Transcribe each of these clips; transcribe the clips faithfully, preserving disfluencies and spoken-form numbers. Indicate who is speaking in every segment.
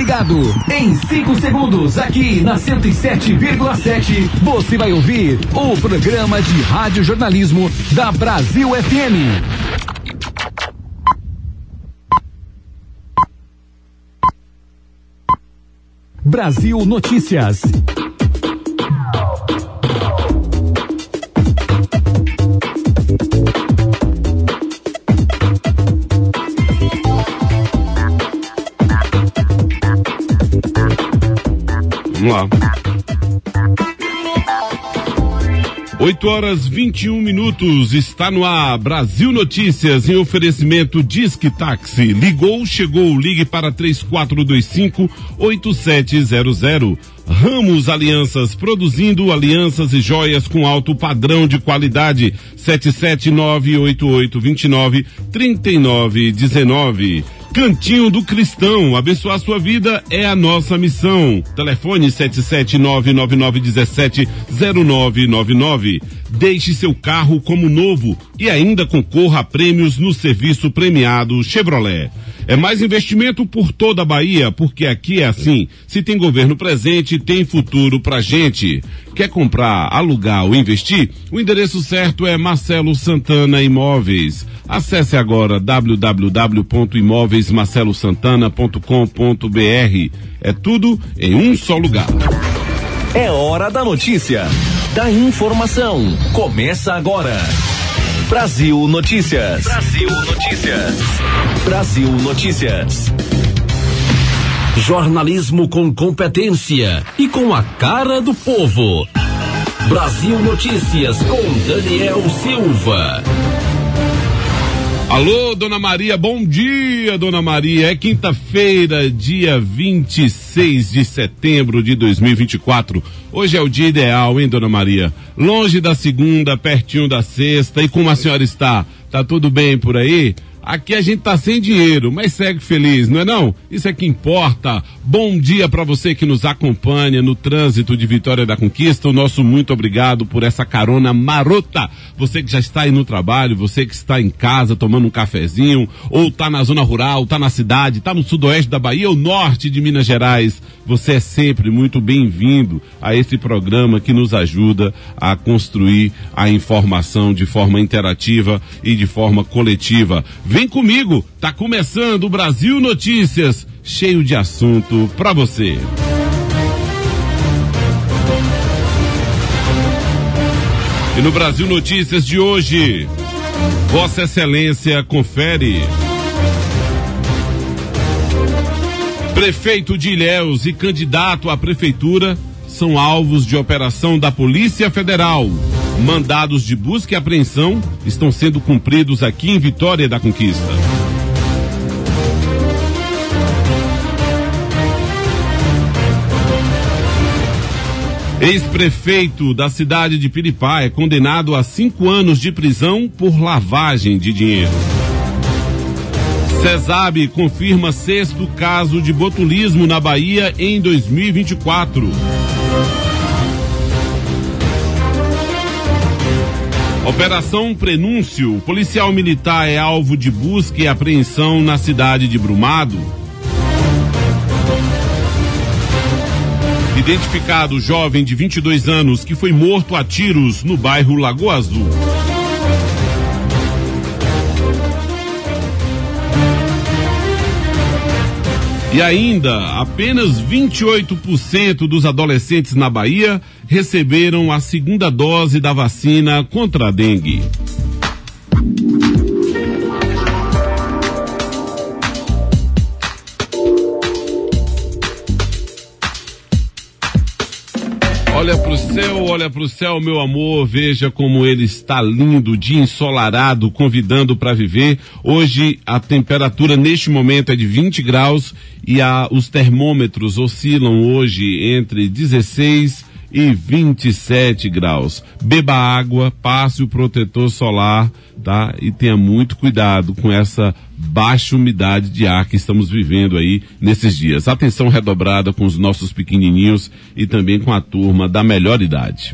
Speaker 1: ligado. Em cinco segundos, aqui na cento e sete vírgula sete, você vai ouvir o programa de rádio jornalismo da Brasil F M. Brasil Notícias.
Speaker 2: Vamos lá. oito horas vinte e um minutos, está no ar Brasil Notícias, em oferecimento Disque Táxi. Ligou, chegou, ligue para três quatro dois cinco, oito sete zero zero. Ramos Alianças, produzindo alianças e joias com alto padrão de qualidade. sete sete nove oito oito dois nove três nove um nove. Cantinho do Cristão, abençoar sua vida é a nossa missão. Telefone sete sete nove nove nove um sete zero nove nove nove. Deixe seu carro como novo e ainda concorra a prêmios no serviço premiado Chevrolet. É mais investimento por toda a Bahia, porque aqui é assim. Se tem governo presente, tem futuro pra gente. Quer comprar, alugar ou investir? O endereço certo é Marcelo Santana Imóveis. Acesse agora w w w ponto imóveis marcelo santana ponto com ponto b r. É tudo em um só lugar.
Speaker 1: É hora da notícia, da informação. Começa agora. Brasil Notícias. Brasil Notícias. Brasil Notícias. Jornalismo com competência e com a cara do povo. Brasil Notícias com Daniel Silva.
Speaker 2: Alô, Dona Maria, bom dia, Dona Maria. É quinta-feira, dia vinte e seis de setembro de dois mil e vinte e quatro. Hoje é o dia ideal, hein, Dona Maria? Longe da segunda, pertinho da sexta. E como a senhora está? Tá tudo bem por aí? Aqui a gente tá sem dinheiro, mas segue feliz, não é não? Isso é que importa. Bom dia para você que nos acompanha no trânsito de Vitória da Conquista. O nosso muito obrigado por essa carona marota. Você que já está aí no trabalho, você que está em casa tomando um cafezinho, ou tá na zona rural, tá na cidade, tá no sudoeste da Bahia ou norte de Minas Gerais. Você é sempre muito bem-vindo a esse programa que nos ajuda a construir a informação de forma interativa e de forma coletiva. Vem comigo, tá começando o Brasil Notícias, cheio de assunto pra você. E no Brasil Notícias de hoje, Vossa Excelência confere. Prefeito de Ilhéus e candidato à prefeitura são alvos de operação da Polícia Federal. Mandados de busca e apreensão estão sendo cumpridos aqui em Vitória da Conquista. Ex-prefeito da cidade de Piripá é condenado a cinco anos de prisão por lavagem de dinheiro. CESAB confirma sexto caso de botulismo na Bahia em dois mil e vinte e quatro. Operação Prenúncio. O policial militar é alvo de busca e apreensão na cidade de Brumado. Identificado jovem de vinte e dois anos que foi morto a tiros no bairro Lagoa Azul. E ainda, apenas vinte e oito por cento dos adolescentes na Bahia receberam a segunda dose da vacina contra a dengue. Olha pro céu, olha pro céu, meu amor, veja como ele está lindo, dia ensolarado, convidando para viver. Hoje a temperatura neste momento é de vinte graus e a, os termômetros oscilam hoje entre dezesseis e vinte e sete graus. Beba água, passe o protetor solar, tá? E tenha muito cuidado com essa baixa umidade de ar que estamos vivendo aí nesses dias. Atenção redobrada com os nossos pequenininhos e também com a turma da melhor idade.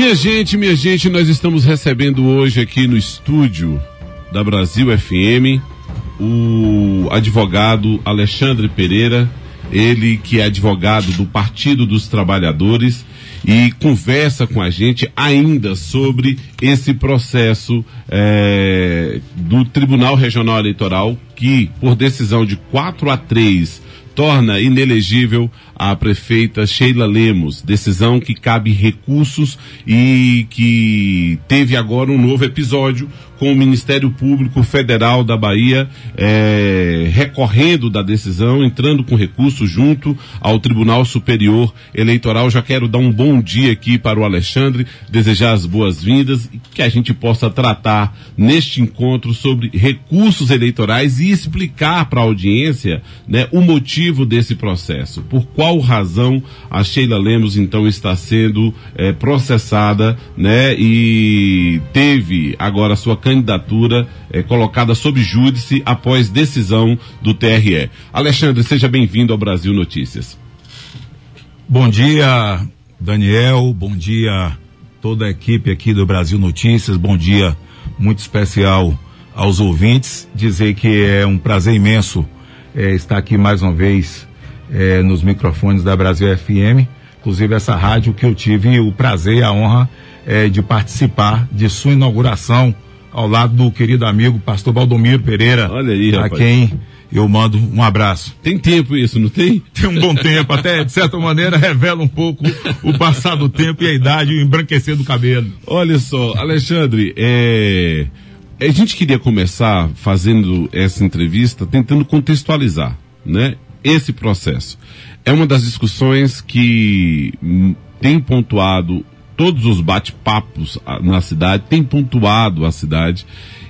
Speaker 2: Minha gente, minha gente, nós estamos recebendo hoje aqui no estúdio da Brasil F M o advogado Alexandre Pereira, ele que é advogado do Partido dos Trabalhadores, e conversa com a gente ainda sobre esse processo é, do Tribunal Regional Eleitoral, que, por decisão de quatro a três, torna inelegível a prefeita Sheila Lemos, decisão que cabe recursos e que teve agora um novo episódio com o Ministério Público Federal da Bahia é, recorrendo da decisão, entrando com recurso junto ao Tribunal Superior Eleitoral. Já quero dar um bom dia aqui para o Alexandre, desejar as boas-vindas e que a gente possa tratar neste encontro sobre recursos eleitorais e explicar para a audiência, né, o motivo desse processo. Por qual razão a Sheila Lemos então está sendo é, processada, né, e teve agora sua candidatura é, colocada sob júdice após decisão do T R E. Alexandre, seja bem-vindo ao Brasil Notícias.
Speaker 3: Bom dia, Daniel, bom dia toda a equipe aqui do Brasil Notícias, bom dia muito especial aos ouvintes, dizer que é um prazer imenso é, estar aqui mais uma vez é, nos microfones da Brasil F M, inclusive essa rádio que eu tive o prazer e a honra é, de participar de sua inauguração ao lado do querido amigo pastor Valdomiro Pereira.
Speaker 2: Olha aí,
Speaker 3: a
Speaker 2: rapaz.
Speaker 3: Quem eu mando um abraço.
Speaker 2: Tem tempo isso, não tem?
Speaker 3: Tem um bom tempo, até de certa maneira revela um pouco o passar do tempo e a idade e o embranquecer do cabelo.
Speaker 2: Olha só, Alexandre, é... a gente queria começar fazendo essa entrevista tentando contextualizar, né, esse processo. É uma das discussões que hum, tem pontuado todos os bate-papos na cidade, tem pontuado a cidade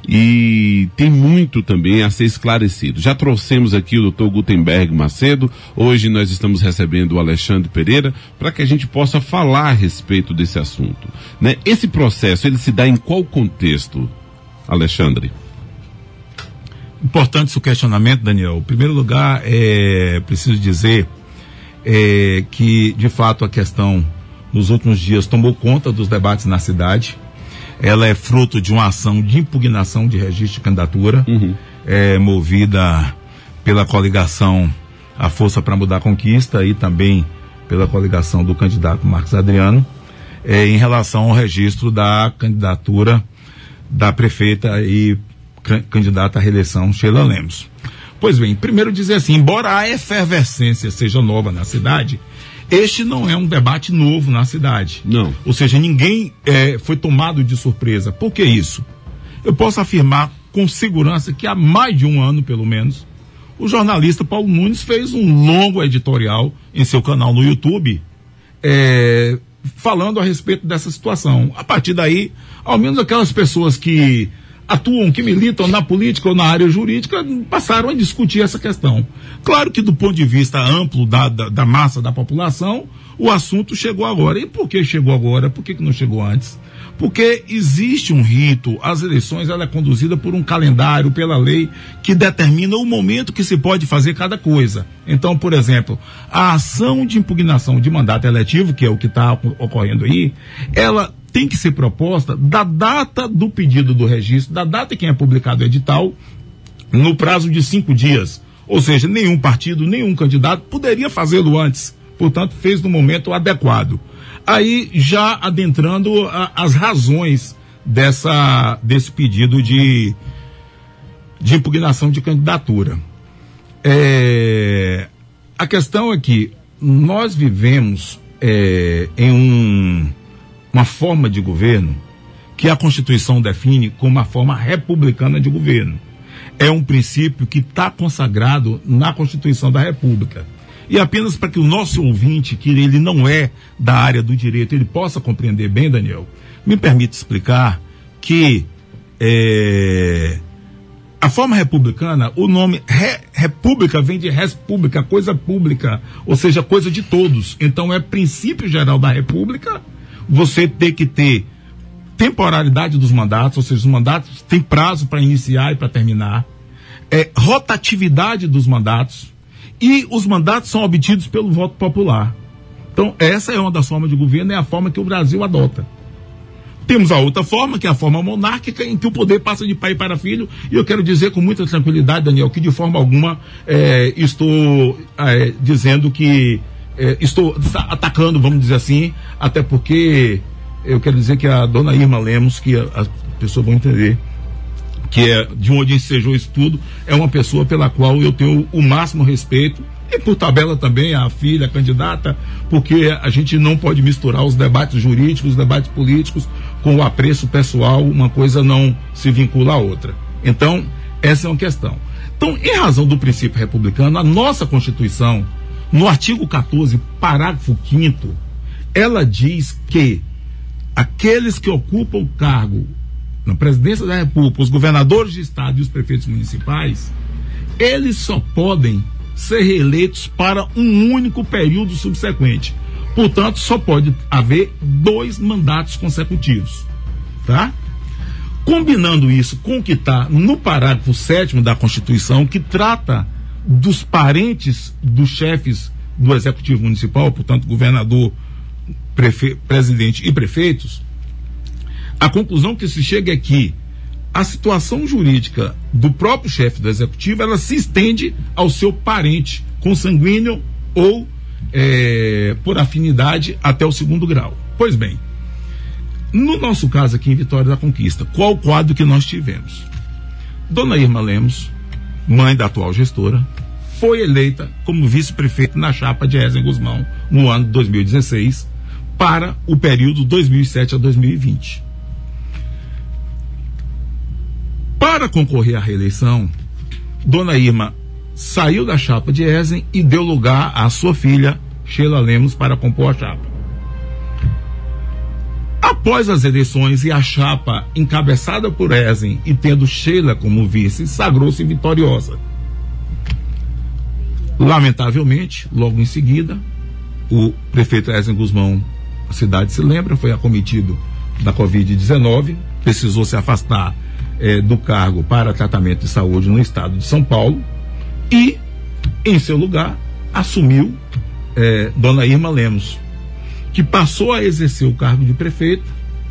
Speaker 2: e tem muito também a ser esclarecido. Já trouxemos aqui o doutor Gutenberg Macedo, hoje nós estamos recebendo o Alexandre Pereira para que a gente possa falar a respeito desse assunto, né? Esse processo, ele se dá em qual contexto, Alexandre?
Speaker 3: Importante seu questionamento, Daniel. Em primeiro lugar, é preciso dizer é, que, de fato, a questão nos últimos dias tomou conta dos debates na cidade. Ela é fruto de uma ação de impugnação de registro de candidatura, uhum. é, movida pela coligação A Força para Mudar a Conquista e também pela coligação do candidato Marcos Adriano, é, em relação ao registro da candidatura da prefeita e can- candidata à reeleição Sheila Lemos. Pois bem, primeiro dizer assim, embora a efervescência seja nova na cidade, este não é um debate novo na cidade.
Speaker 2: Não.
Speaker 3: Ou seja, ninguém é, foi tomado de surpresa. Por que isso? Eu posso afirmar com segurança que há mais de um ano, pelo menos, o jornalista Paulo Nunes fez um longo editorial em seu canal no YouTube, é, falando a respeito dessa situação. A partir daí, ao menos aquelas pessoas que atuam, que militam na política ou na área jurídica, passaram a discutir essa questão. Claro que do ponto de vista amplo da, da, da massa da população, o assunto chegou agora. E por que chegou agora? Por que, que não chegou antes? Porque existe um rito, as eleições ela é conduzida por um calendário, pela lei, que determina o momento que se pode fazer cada coisa. Então, por exemplo, a ação de impugnação de mandato eletivo, que é o que está ocorrendo aí, ela tem que ser proposta da data do pedido do registro, da data em que é publicado o edital, no prazo de cinco dias. Ou seja, nenhum partido, nenhum candidato poderia fazê-lo antes. Portanto, fez no momento adequado. Aí, já adentrando a, as razões dessa, desse pedido de, de impugnação de candidatura. É, a questão é que nós vivemos é, em um... uma forma de governo que a Constituição define como uma forma republicana de governo. É um princípio que está consagrado na Constituição da República. E apenas para que o nosso ouvinte, que ele não é da área do direito, ele possa compreender bem, Daniel, me permite explicar que é, a forma republicana, o nome re, república vem de res pública, coisa pública, ou seja, coisa de todos. Então é princípio geral da República você ter que ter temporalidade dos mandatos, ou seja, os mandatos têm prazo para iniciar e para terminar, é, rotatividade dos mandatos, e os mandatos são obtidos pelo voto popular. Então, essa é uma das formas de governo, é a forma que o Brasil adota. Temos a outra forma, que é a forma monárquica, em que o poder passa de pai para filho, e eu quero dizer com muita tranquilidade, Daniel, que de forma alguma é, estou é, dizendo que é, estou atacando, vamos dizer assim, até porque eu quero dizer que a dona Irma Lemos, que as pessoas vão entender, que é de onde ensejou isso tudo, é uma pessoa pela qual eu tenho o máximo respeito, e por tabela também a filha, a candidata, porque a gente não pode misturar os debates jurídicos, os debates políticos com o apreço pessoal, uma coisa não se vincula à outra. Então, essa é uma questão. Então, em razão do princípio republicano, a nossa Constituição, no artigo quatorze, parágrafo quinto, ela diz que aqueles que ocupam o cargo na presidência da República, os governadores de estado e os prefeitos municipais, eles só podem ser reeleitos para um único período subsequente. Portanto, só pode haver dois mandatos consecutivos, tá? Combinando isso com o que está no parágrafo sétimo da Constituição, que trata dos parentes dos chefes do Executivo Municipal, portanto, governador, prefe- presidente e prefeitos, a conclusão que se chega é que a situação jurídica do próprio chefe do executivo, ela se estende ao seu parente consanguíneo ou é, por afinidade até o segundo grau. Pois bem, no nosso caso aqui em Vitória da Conquista, qual o quadro que nós tivemos? Dona Irma Lemos, mãe da atual gestora, foi eleita como vice-prefeita na chapa de Ezen Guzmão no ano de dois mil e dezesseis para o período dois mil e sete a dois mil e vinte. Para concorrer à reeleição, Dona Irma saiu da chapa de Ezen e deu lugar à sua filha, Sheila Lemos, para compor a chapa. Após as eleições e a chapa encabeçada por Ezen e tendo Sheila como vice, sagrou-se vitoriosa. Lamentavelmente, logo em seguida, o prefeito Ezen Guzmão, a cidade se lembra, foi acometido da covid dezenove, precisou se afastar É, do cargo para tratamento de saúde no estado de São Paulo e, em seu lugar, assumiu é, Dona Irma Lemos, que passou a exercer o cargo de prefeita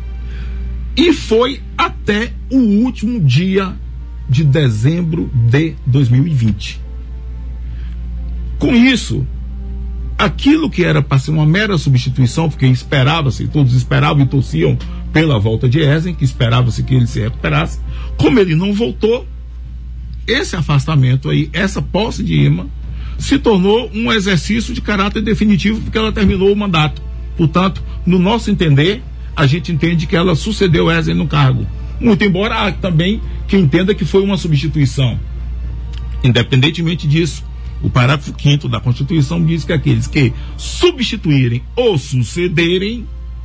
Speaker 3: e foi até o último dia de dezembro de dois mil e vinte. Com isso, aquilo que era para ser uma mera substituição, porque esperava-se, todos esperavam e torciam pela volta de Ezen, que esperava-se que ele se recuperasse, como ele não voltou, esse afastamento aí, essa posse de Irma, se tornou um exercício de caráter definitivo, porque ela terminou o mandato. Portanto, no nosso entender, a gente entende que ela sucedeu Ezen no cargo. Muito embora há também quem entenda que foi uma substituição. Independentemente disso, o parágrafo quinto da Constituição diz que aqueles que substituírem ou sucederem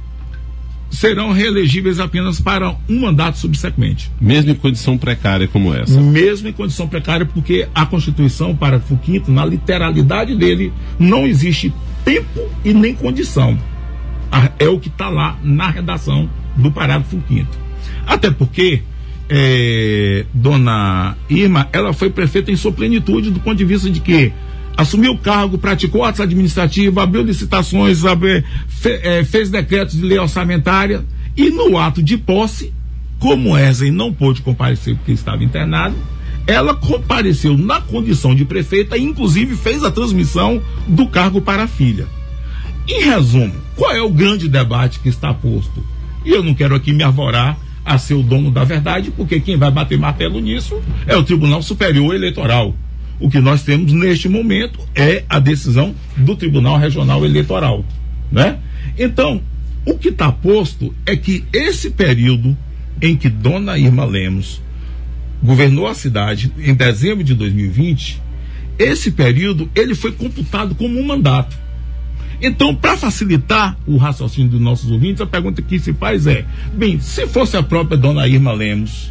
Speaker 3: serão reelegíveis apenas para um mandato subsequente.
Speaker 2: Mesmo em condição precária como essa?
Speaker 3: Mesmo em condição precária, porque a Constituição, parágrafo quinto, na literalidade dele, não existe tempo e nem condição. É o que está lá na redação do parágrafo quinto. Até porque é, Dona Irma, ela foi prefeita em sua plenitude, do ponto de vista de que assumiu o cargo, praticou atos administrativos, abriu licitações, abriu, fe, é, fez decretos de lei orçamentária e no ato de posse, como Ezen não pôde comparecer porque estava internado, ela compareceu na condição de prefeita e inclusive fez a transmissão do cargo para a filha. Em resumo, qual é o grande debate que está posto? E eu não quero aqui me arvorar a ser o dono da verdade, porque quem vai bater martelo nisso é o Tribunal Superior Eleitoral. O que nós temos neste momento é a decisão do Tribunal Regional Eleitoral, né? Então, o que está posto é que esse período em que Dona Irma Lemos governou a cidade em dezembro de dois mil e vinte, esse período ele foi computado como um mandato. Então, para facilitar o raciocínio dos nossos ouvintes, a pergunta que se faz é, bem, se fosse a própria Dona Irma Lemos,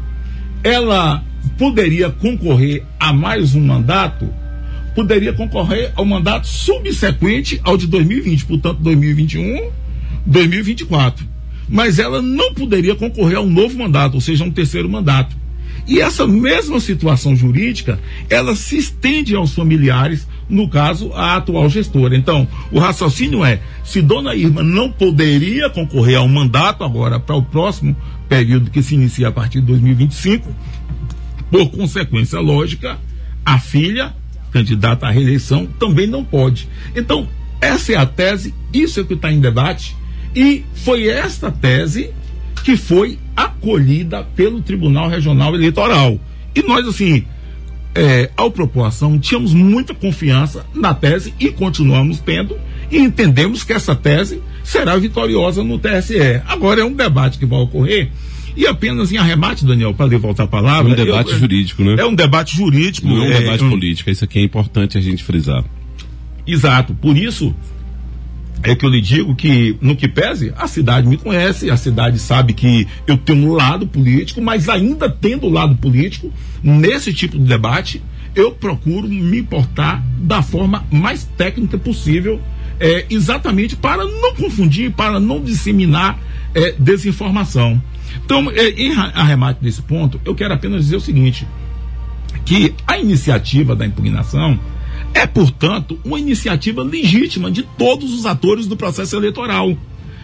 Speaker 3: ela poderia concorrer a mais um mandato, poderia concorrer ao mandato subsequente ao de dois mil e vinte, portanto dois mil e vinte e um, dois mil e vinte e quatro, mas ela não poderia concorrer a um novo mandato, ou seja, a um terceiro mandato. E essa mesma situação jurídica, ela se estende aos familiares no caso, a atual gestora. Então, o raciocínio é, se Dona Irma não poderia concorrer ao mandato agora para o próximo período que se inicia a partir de dois mil e vinte e cinco, por consequência lógica, a filha, candidata à reeleição, também não pode. Então, essa é a tese, isso é o que está em debate, e foi esta tese que foi acolhida pelo Tribunal Regional Eleitoral. E nós, assim, é, ao propor a ação, tínhamos muita confiança na tese e continuamos tendo, e entendemos que essa tese será vitoriosa no T S E. Agora é um debate que vai ocorrer, e apenas em arremate, Daniel, para lhe voltar a palavra...
Speaker 2: É um debate eu, jurídico, né?
Speaker 3: É um debate jurídico.
Speaker 2: Não é um
Speaker 3: é,
Speaker 2: debate
Speaker 3: um,
Speaker 2: político, isso aqui é importante a gente frisar.
Speaker 3: Exato, por isso é que eu lhe digo que, no que pese, a cidade me conhece, a cidade sabe que eu tenho um lado político, mas ainda tendo lado político, nesse tipo de debate, eu procuro me portar da forma mais técnica possível, é, exatamente para não confundir, para não disseminar é, desinformação. Então, é, em arremate desse ponto, eu quero apenas dizer o seguinte, que a iniciativa da impugnação é, portanto, uma iniciativa legítima de todos os atores do processo eleitoral.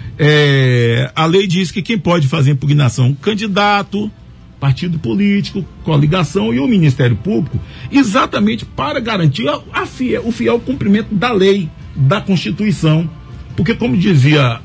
Speaker 3: É, a lei diz que quem pode fazer impugnação, candidato, partido político, coligação e o Ministério Público, exatamente para garantir a, a fiel, o fiel cumprimento da lei, da Constituição. Porque, como dizia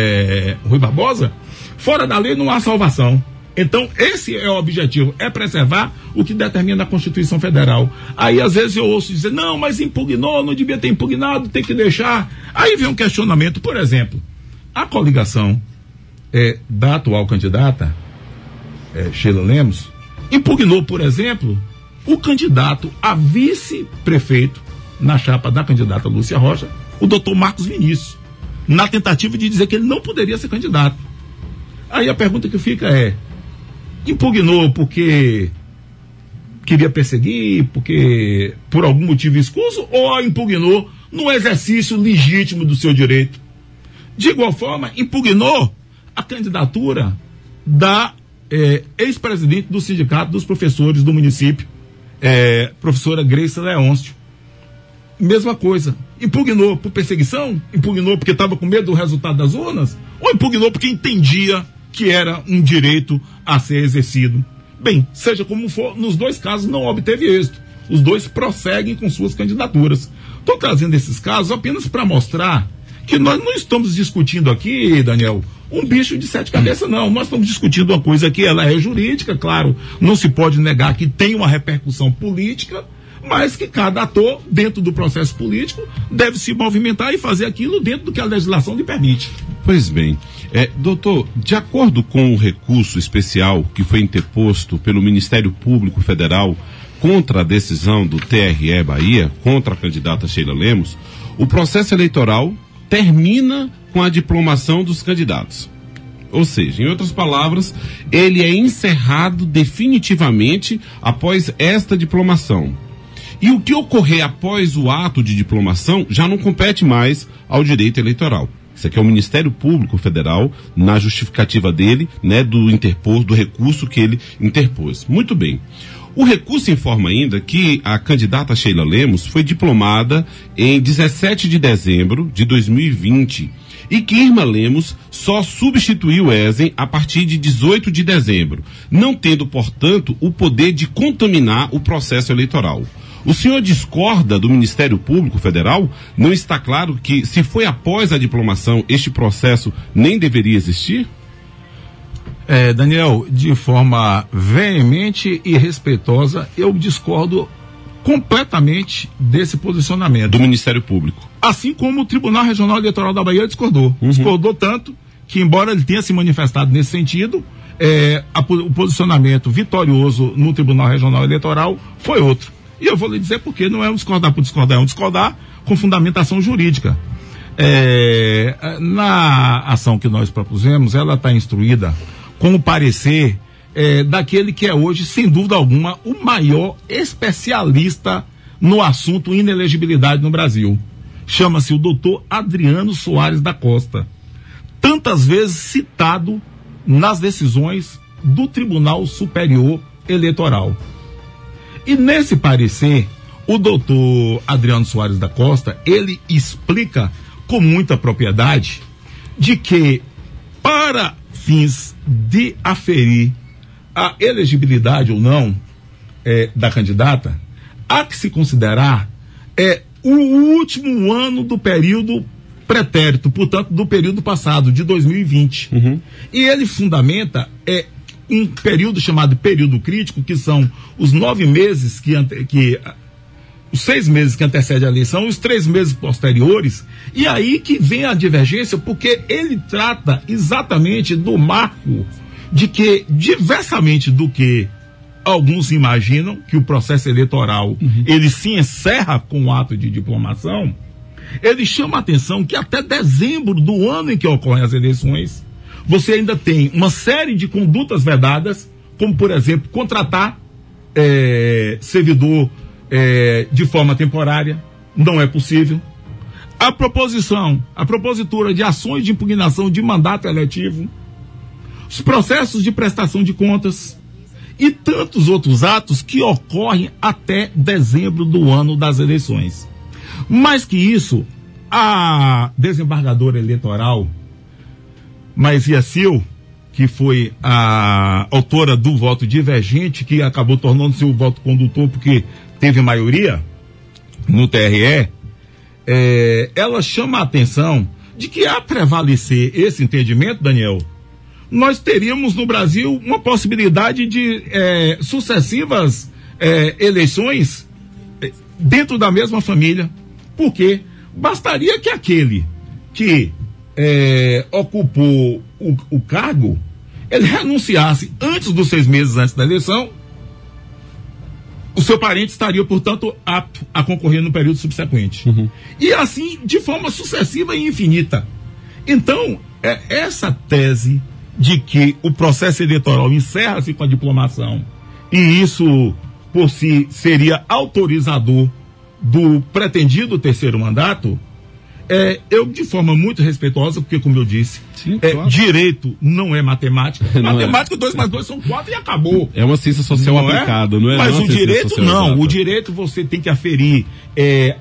Speaker 3: é, Rui Barbosa, fora da lei não há salvação. Então, esse é o objetivo, é preservar o que determina a Constituição Federal. Aí, às vezes, eu ouço dizer, não, mas impugnou, não devia ter impugnado, tem que deixar. Aí vem um questionamento, por exemplo, a coligação é, da atual candidata, é, Sheila Lemos, impugnou, por exemplo, o candidato a vice-prefeito na chapa da candidata Lúcia Rocha, o doutor Marcos Vinícius, na tentativa de dizer que ele não poderia ser candidato. Aí a pergunta que fica é, impugnou porque queria perseguir, porque por algum motivo escuso, ou impugnou no exercício legítimo do seu direito? De igual forma, impugnou a candidatura da eh, ex-presidente do Sindicato dos Professores do município, eh, professora Grace Leôncio. Mesma coisa, impugnou por perseguição, impugnou porque estava com medo do resultado das urnas, ou impugnou porque entendia que era um direito a ser exercido. Bem, seja como for, nos dois casos não obteve êxito. Os dois prosseguem com suas candidaturas. Estou trazendo esses casos apenas para mostrar que nós não estamos discutindo aqui, Daniel, um bicho de sete cabeças, não. Nós estamos discutindo uma coisa que ela é jurídica, claro, não se pode negar que tem uma repercussão política, mas que cada ator, dentro do processo político, deve se movimentar e fazer aquilo dentro do que a legislação lhe permite.
Speaker 2: Pois bem, é, doutor, de acordo com o recurso especial que foi interposto pelo Ministério Público Federal contra a decisão do T R E Bahia, contra a candidata Sheila Lemos, o processo eleitoral termina com a diplomação dos candidatos. Ou seja, em outras palavras, ele é encerrado definitivamente após esta diplomação. E o que ocorrer após o ato de diplomação já não compete mais ao direito eleitoral. Isso aqui é o Ministério Público Federal, na justificativa dele, né, do interpor, do recurso que ele interpôs. Muito bem. O recurso informa ainda que a candidata Sheila Lemos foi diplomada em dezessete de dezembro de dois mil e vinte e que Irma Lemos só substituiu Ezen a partir de dezoito de dezembro, não tendo, portanto, o poder de contaminar o processo eleitoral. O senhor discorda do Ministério Público Federal? Não está claro que, se foi após a diplomação, este processo nem deveria existir?
Speaker 3: É, Daniel, de forma veemente e respeitosa, eu discordo completamente desse posicionamento.
Speaker 2: Do Ministério Público.
Speaker 3: Assim como o Tribunal Regional Eleitoral da Bahia discordou. Uhum. Discordou tanto que, embora ele tenha se manifestado nesse sentido, é, a, o posicionamento vitorioso no Tribunal Regional Eleitoral foi outro. E eu vou lhe dizer porque não é um discordar por discordar, é um discordar com fundamentação jurídica. É, na ação que nós propusemos, ela está instruída com o parecer é, daquele que é hoje, sem dúvida alguma, o maior especialista no assunto inelegibilidade no Brasil. Chama-se o doutor Adriano Soares da Costa, tantas vezes citado nas decisões do Tribunal Superior Eleitoral. E nesse parecer, o doutor Adriano Soares da Costa, ele explica com muita propriedade de que, para fins de aferir a elegibilidade ou não é, da candidata, há que se considerar é, o último ano do período pretérito, portanto, do período passado, de dois mil e vinte. Uhum. E ele fundamenta é, um período chamado período crítico, que são os nove meses que, que os seis meses que antecedem a eleição, os três meses posteriores, e aí que vem a divergência, porque ele trata exatamente do marco de que, diversamente do que alguns imaginam, que o processo eleitoral, uhum. ele se encerra com o ato de diplomação, ele chama a atenção que até dezembro do ano em que ocorrem as eleições, você ainda tem uma série de condutas vedadas, como, por exemplo, contratar é, servidor é, de forma temporária, não é possível. A proposição, a propositura de ações de impugnação de mandato eletivo, os processos de prestação de contas e tantos outros atos que ocorrem até dezembro do ano das eleições. Mais que isso, a desembargadora eleitoral Maisia Sil, que foi a autora do voto divergente, que acabou tornando-se o voto condutor porque teve maioria no T R E, é, ela chama a atenção de que, a prevalecer esse entendimento, Daniel, nós teríamos no Brasil uma possibilidade de é, sucessivas é, eleições é, dentro da mesma família, porque bastaria que aquele que é, ocupou o, o cargo, ele renunciasse antes dos seis meses antes da eleição, o seu parente estaria, portanto, apto a concorrer no período subsequente. Uhum. E assim, de forma sucessiva e infinita. Então, é essa tese de que o processo eleitoral encerra-se com a diplomação, e isso, por si, seria autorizador do pretendido terceiro mandato, é, eu, de forma muito respeitosa, porque, como eu disse, Sim, é, claro. Direito não é matemática. Não matemática, dois mais dois são quatro e acabou.
Speaker 2: É uma ciência social não aplicada, é? não é?
Speaker 3: Mas
Speaker 2: não
Speaker 3: o direito não. Exata. O direito você tem que aferir é,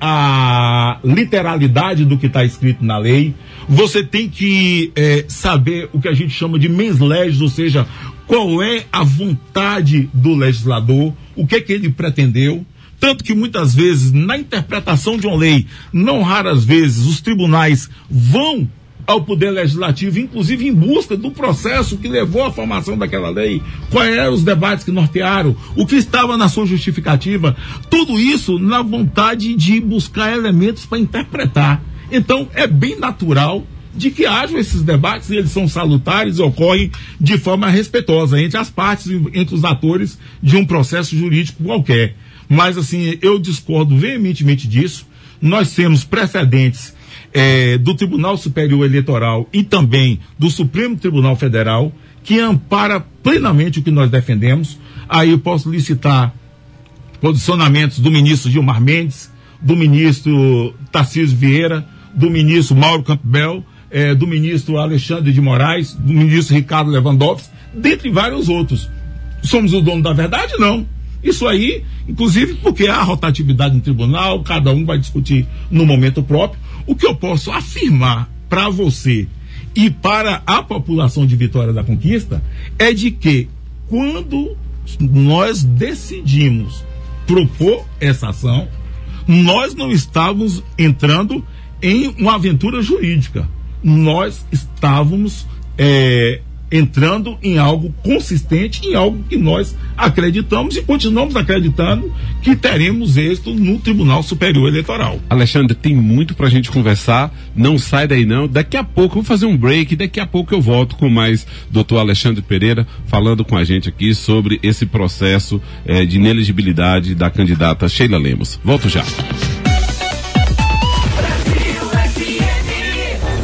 Speaker 3: a literalidade do que está escrito na lei. Você tem que é, saber o que a gente chama de mens legis, ou seja, qual é a vontade do legislador, o que é que ele pretendeu. Tanto que muitas vezes, na interpretação de uma lei, não raras vezes, os tribunais vão ao Poder Legislativo, inclusive em busca do processo que levou à formação daquela lei, quais eram os debates que nortearam, o que estava na sua justificativa, tudo isso na vontade de buscar elementos para interpretar. Então, é bem natural de que hajam esses debates, e eles são salutares e ocorrem de forma respeitosa entre as partes, entre os atores de um processo jurídico qualquer. Mas, assim, eu discordo veementemente disso. Nós temos precedentes é, do Tribunal Superior Eleitoral e também do Supremo Tribunal Federal que ampara plenamente o que nós defendemos. Aí eu posso licitar posicionamentos do ministro Gilmar Mendes, do ministro Tarcísio Vieira, do ministro Mauro Campbell, é, do ministro Alexandre de Moraes, do ministro Ricardo Lewandowski, dentre vários outros. Somos o dono da verdade? Não. Isso aí, inclusive porque há rotatividade no tribunal, cada um vai discutir no momento próprio. O que eu posso afirmar para você e para a população de Vitória da Conquista é de que, quando nós decidimos propor essa ação, nós não estávamos entrando em uma aventura jurídica. Nós estávamos é, entrando em algo consistente, em algo que nós acreditamos e continuamos acreditando que teremos êxito no Tribunal Superior Eleitoral.
Speaker 2: Alexandre, tem muito pra gente conversar, não sai daí não, daqui a pouco, eu vou fazer um break, daqui a pouco eu volto com mais doutor Alexandre Pereira, falando com a gente aqui sobre esse processo eh, de inelegibilidade da candidata Sheila Lemos. Volto já.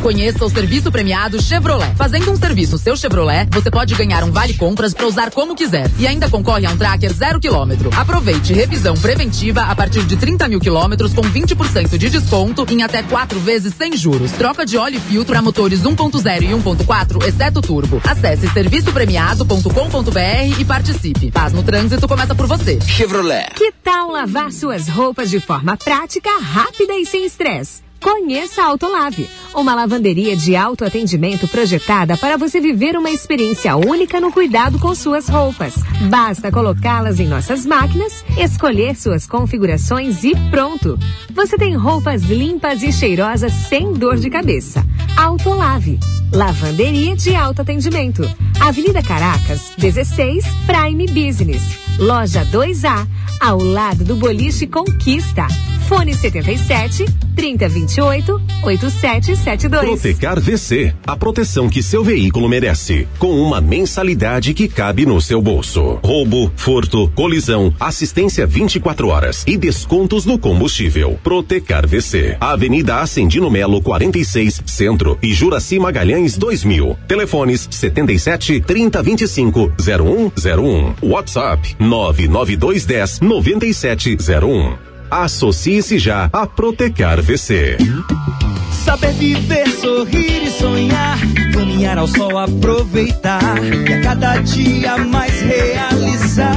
Speaker 4: Conheça o serviço premiado Chevrolet. Fazendo um serviço seu Chevrolet, você pode ganhar um vale compras para usar como quiser e ainda concorre a um tracker zero quilômetro. Aproveite revisão preventiva a partir de trinta mil quilômetros com vinte por cento de desconto em até quatro vezes sem juros. Troca de óleo e filtro para motores um ponto zero e um ponto quatro, exceto turbo. Acesse serviço premiado ponto com ponto br e participe. Paz no trânsito começa por você.
Speaker 5: Chevrolet.
Speaker 6: Que tal lavar suas roupas de forma prática, rápida e sem estresse? Conheça a Autolave, uma lavanderia de autoatendimento projetada para você viver uma experiência única no cuidado com suas roupas. Basta colocá-las em nossas máquinas, escolher suas configurações e pronto! Você tem roupas limpas e cheirosas sem dor de cabeça. Autolave, lavanderia de autoatendimento. Avenida Caracas, dezesseis, Prime Business. Loja dois A, ao lado do Boliche Conquista. Fone setenta e sete, trinta, vinte e oito, oitenta e sete setenta e dois.
Speaker 7: Protecar V C, a proteção que seu veículo merece, com uma mensalidade que cabe no seu bolso. Roubo, furto, colisão, assistência vinte e quatro horas e descontos no combustível. Protecar V C, Avenida Ascendino Melo quarenta e seis, Centro e Juraci Magalhães dois mil. Telefones setenta e sete, trinta, vinte e cinco, zero um zero um. WhatsApp nove nove dois dez, noventa e sete zero um. Associe-se já a Protecar V C.
Speaker 8: Saber viver, sorrir e sonhar, caminhar ao sol, aproveitar e a cada dia mais realizar.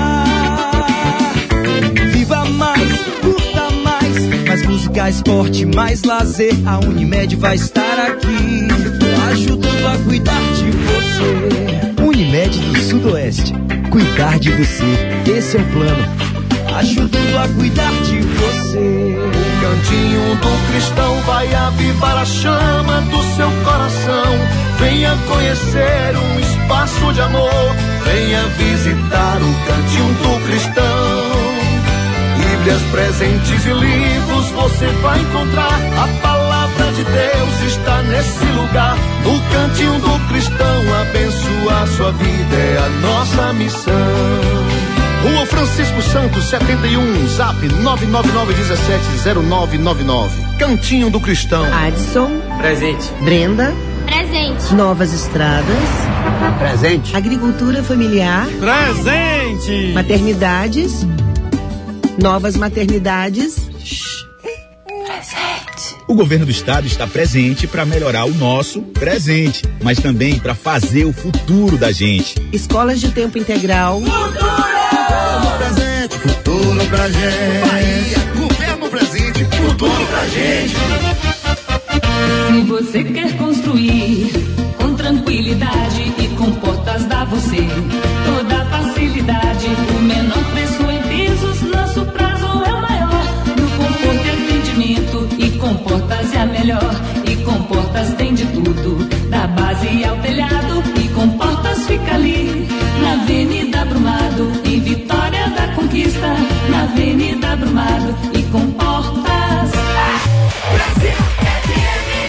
Speaker 8: Viva mais, curta mais, mais música, esporte, mais lazer. A Unimed vai estar aqui, ajudando a cuidar de você. Unimed do Sudoeste, cuidar de você, esse é o plano. Ajudando a cuidar de você.
Speaker 9: O cantinho do cristão vai avivar a chama do seu coração. Venha conhecer um espaço de amor. Venha visitar o cantinho do cristão. Bíblias, presentes e livros você vai encontrar. A palavra de Deus está nesse lugar. No cantinho do cristão, abençoar sua vida é a nossa missão. Rua Francisco Santos, setenta e um, zap nove nove nove um sete zero nove nove nove. Cantinho do Cristão.
Speaker 10: Adson.
Speaker 11: Presente.
Speaker 10: Brenda.
Speaker 12: Presente.
Speaker 10: Novas Estradas.
Speaker 11: Presente.
Speaker 10: Agricultura Familiar.
Speaker 11: Presente.
Speaker 10: Maternidades. Novas maternidades.
Speaker 13: Presente. O governo do estado está presente para melhorar o nosso presente, mas também para fazer o futuro da gente.
Speaker 10: Escolas de tempo integral.
Speaker 9: Futuro presente, futuro pra gente.
Speaker 14: Bahia, governo presente, futuro pra gente.
Speaker 15: Se você quer construir com tranquilidade e com portas da você toda facilidade, o menor preço em pisos, nosso prazo é o maior. No conforto e atendimento e com portas é a melhor. E com portas tem de tudo, da base ao telhado. E com portas fica ali na Avenida Brumado, em Vitória da Conquista, na Avenida Brumado. E com portas Brasil F M.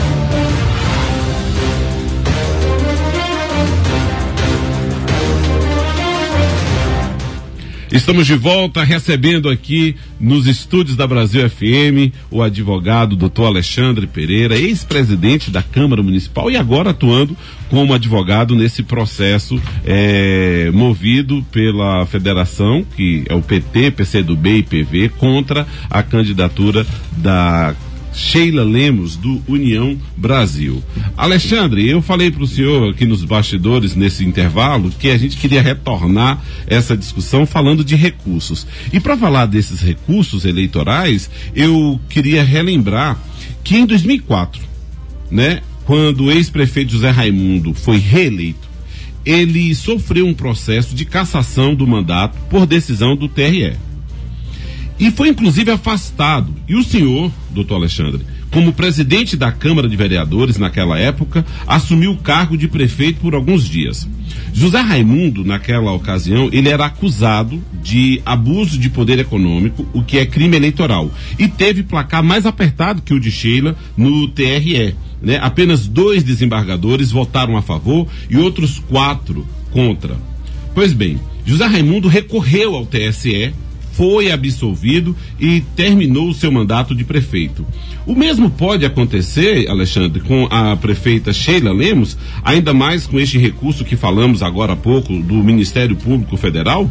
Speaker 2: Estamos de volta recebendo aqui nos estúdios da Brasil F M o advogado doutor Alexandre Pereira, ex-presidente da Câmara Municipal e agora atuando como advogado nesse processo é, movido pela federação, que é o P T, P C do B e P V, contra a candidatura da Sheila Lemos, do União Brasil. Alexandre, eu falei para o senhor aqui nos bastidores, nesse intervalo, que a gente queria retornar essa discussão falando de recursos. E para falar desses recursos eleitorais, eu queria relembrar que em dois mil e quatro, né, quando o ex-prefeito José Raimundo foi reeleito, ele sofreu um processo de cassação do mandato por decisão do T R E. E foi inclusive afastado. E o senhor, doutor Alexandre, como presidente da Câmara de Vereadores naquela época, assumiu o cargo de prefeito por alguns dias. José Raimundo, naquela ocasião, ele era acusado de abuso de poder econômico, o que é crime eleitoral, e teve placar mais apertado que o de Sheila no T R E. Né? Apenas dois desembargadores votaram a favor e outros quatro contra. Pois bem, José Raimundo recorreu ao T S E foi absolvido e terminou o seu mandato de prefeito. O mesmo pode acontecer, Alexandre, com a prefeita Sheila Lemos, ainda mais com este recurso que falamos agora há pouco do Ministério Público Federal?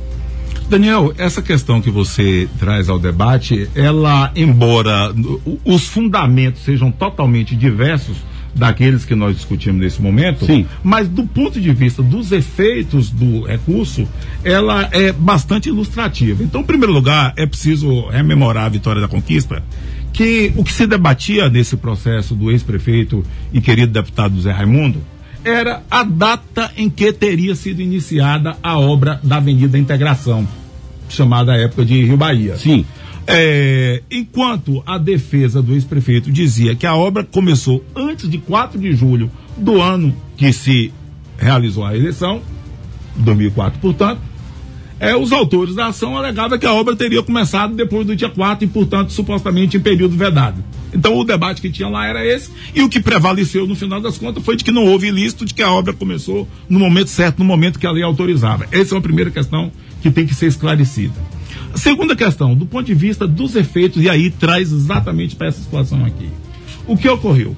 Speaker 3: Daniel, essa questão que você traz ao debate, ela, embora os fundamentos sejam totalmente diversos daqueles que nós discutimos nesse momento,
Speaker 2: sim,
Speaker 3: mas do ponto de vista dos efeitos do recurso, ela é bastante ilustrativa. Então, em primeiro lugar, é preciso rememorar a vitória da conquista, que o que se debatia nesse processo do ex-prefeito e querido deputado Zé Raimundo era a data em que teria sido iniciada a obra da Avenida Integração, chamada à época de Rio Bahia.
Speaker 2: Sim.
Speaker 3: É, enquanto a defesa do ex-prefeito dizia que a obra começou antes de quatro de julho do ano que se realizou a eleição, dois mil e quatro, portanto, é, os autores da ação alegavam que a obra teria começado depois do dia quatro e, portanto, supostamente em período vedado. Então, o debate que tinha lá era esse, e o que prevaleceu no final das contas foi de que não houve ilícito, de que a obra começou no momento certo, no momento que a lei autorizava. Essa é uma primeira questão que tem que ser esclarecida. A segunda questão, do ponto de vista dos efeitos, e aí traz exatamente para essa situação aqui. O que ocorreu?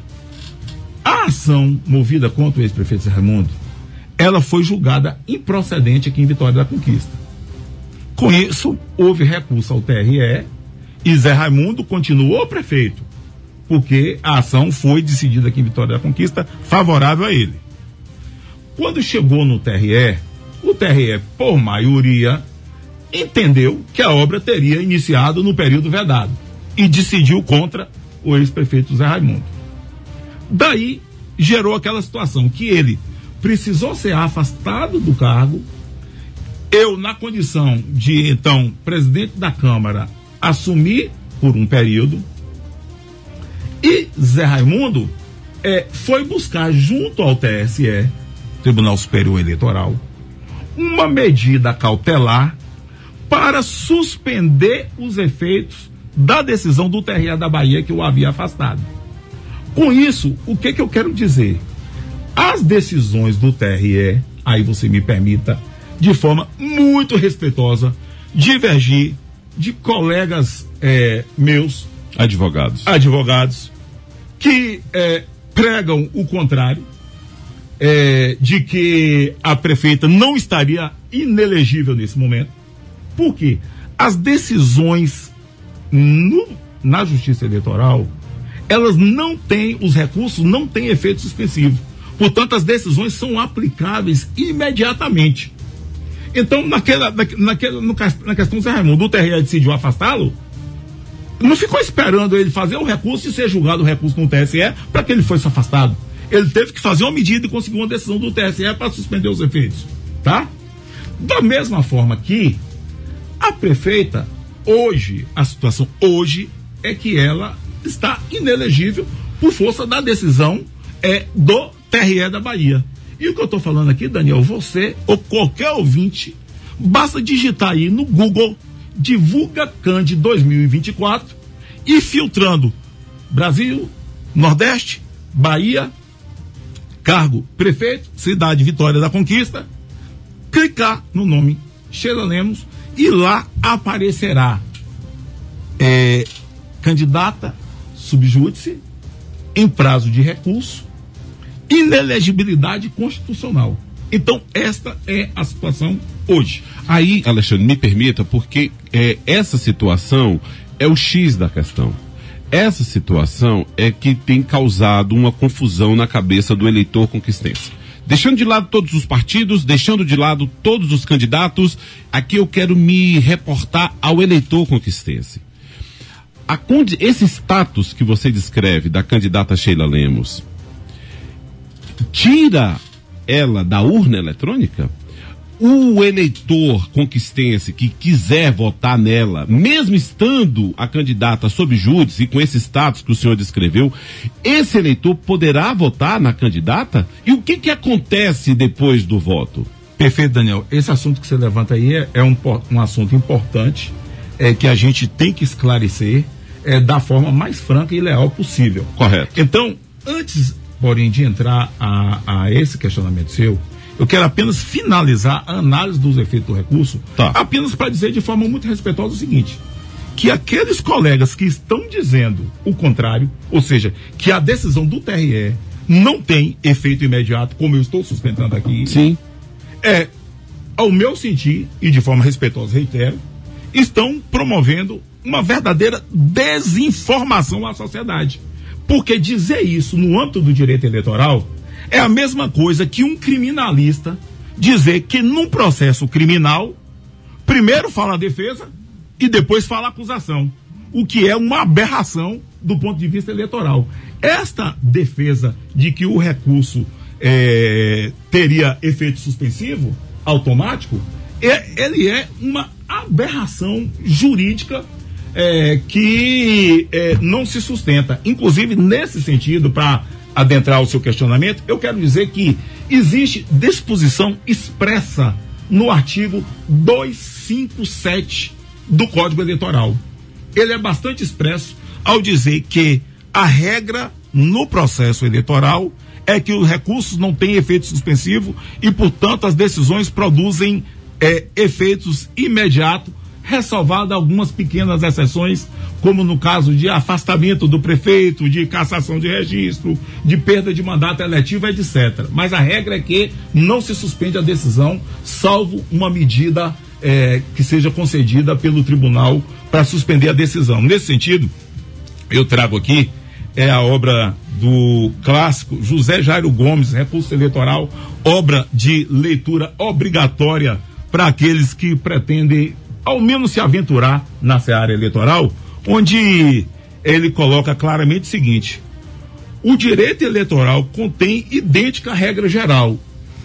Speaker 3: A ação movida contra o ex-prefeito Zé Raimundo, ela foi julgada improcedente aqui em Vitória da Conquista. Com isso, houve recurso ao T R E e Zé Raimundo continuou prefeito, porque a ação foi decidida aqui em Vitória da Conquista favorável a ele. Quando chegou no T R E, o T R E, por maioria, entendeu que a obra teria iniciado no período vedado e decidiu contra o ex-prefeito Zé Raimundo. Daí gerou aquela situação que ele precisou ser afastado do cargo. Eu, na condição de, então, presidente da Câmara, assumir por um período, e Zé Raimundo é, foi buscar junto ao T S E, Tribunal Superior Eleitoral, uma medida cautelar para suspender os efeitos da decisão do T R E da Bahia que o havia afastado. Com isso, o que que eu quero dizer? As decisões do T R E, aí você me permita, de forma muito respeitosa, divergir de colegas é, meus,
Speaker 2: advogados,
Speaker 3: advogados que é, pregam o contrário, é, de que a prefeita não estaria inelegível nesse momento. Por quê? As decisões no, na Justiça Eleitoral, elas não têm, os recursos não têm efeito suspensivo. Portanto, as decisões são aplicáveis imediatamente. Então, naquela, naquela, no, na questão do Zé Raimundo, o T R E decidiu afastá-lo, não ficou esperando ele fazer o recurso e ser julgado o recurso no T S E para que ele fosse afastado. Ele teve que fazer uma medida e conseguir uma decisão do T S E para suspender os efeitos. Tá? Da mesma forma que a prefeita, hoje, a situação hoje é que ela está inelegível por força da decisão é, do T R E da Bahia. E o que eu estou falando aqui, Daniel, você ou qualquer ouvinte, basta digitar aí no Google Divulga Cande dois mil e vinte e quatro e filtrando Brasil, Nordeste, Bahia, cargo prefeito, cidade Vitória da Conquista, clicar no nome Sheila Lemos e lá aparecerá é, candidata subjúdice em prazo de recurso, inelegibilidade constitucional. Então, esta é a situação hoje.
Speaker 2: Aí, Alexandre, me permita, porque é, essa situação é o X da questão. Essa situação é que tem causado uma confusão na cabeça do eleitor conquistense. Deixando de lado todos os partidos, deixando de lado todos os candidatos, aqui eu quero me reportar ao eleitor conquistense. A, esse status que você descreve da candidata Sheila Lemos, tira ela da urna eletrônica? O eleitor conquistense que quiser votar nela, mesmo estando a candidata sob júdice e com esse status que o senhor descreveu, esse eleitor poderá votar na candidata? E o que que acontece depois do voto?
Speaker 3: Perfeito, Daniel. Esse assunto que você levanta aí é, é um, um assunto importante, é, que a gente tem que esclarecer é, da forma mais franca e leal possível.
Speaker 2: Correto.
Speaker 3: Então, antes, porém, de entrar a, a esse questionamento seu, Eu quero apenas finalizar a análise dos efeitos do recurso,
Speaker 2: tá.
Speaker 3: apenas para dizer de forma muito respeitosa o seguinte, que aqueles colegas que estão dizendo o contrário, ou seja, que a decisão do T R E não tem efeito imediato, como eu estou sustentando aqui,
Speaker 2: sim,
Speaker 3: é, ao meu sentir, e de forma respeitosa, reitero, estão promovendo uma verdadeira desinformação à sociedade. Porque dizer isso no âmbito do direito eleitoral é a mesma coisa que um criminalista dizer que num processo criminal, primeiro fala a defesa e depois fala a acusação, o que é uma aberração do ponto de vista eleitoral. Esta defesa de que o recurso é, teria efeito suspensivo automático, é, ele é uma aberração jurídica é, que é, não se sustenta. Inclusive, nesse sentido, para adentrar o seu questionamento, eu quero dizer que existe disposição expressa no artigo duzentos e cinquenta e sete do Código Eleitoral. Ele é bastante expresso ao dizer que a regra no processo eleitoral é que os recursos não têm efeito suspensivo e, portanto, as decisões produzem é, efeitos imediatos, ressalvado algumas pequenas exceções, como no caso de afastamento do prefeito, de cassação de registro, de perda de mandato eletivo, etcétera. Mas a regra é que não se suspende a decisão, salvo uma medida é, que seja concedida pelo tribunal para suspender a decisão. Nesse sentido, eu trago aqui é a obra do clássico José Jairo Gomes, Recurso Eleitoral, obra de leitura obrigatória para aqueles que pretendem ao menos se aventurar na seara eleitoral, onde ele coloca claramente o seguinte: o direito eleitoral contém idêntica regra geral,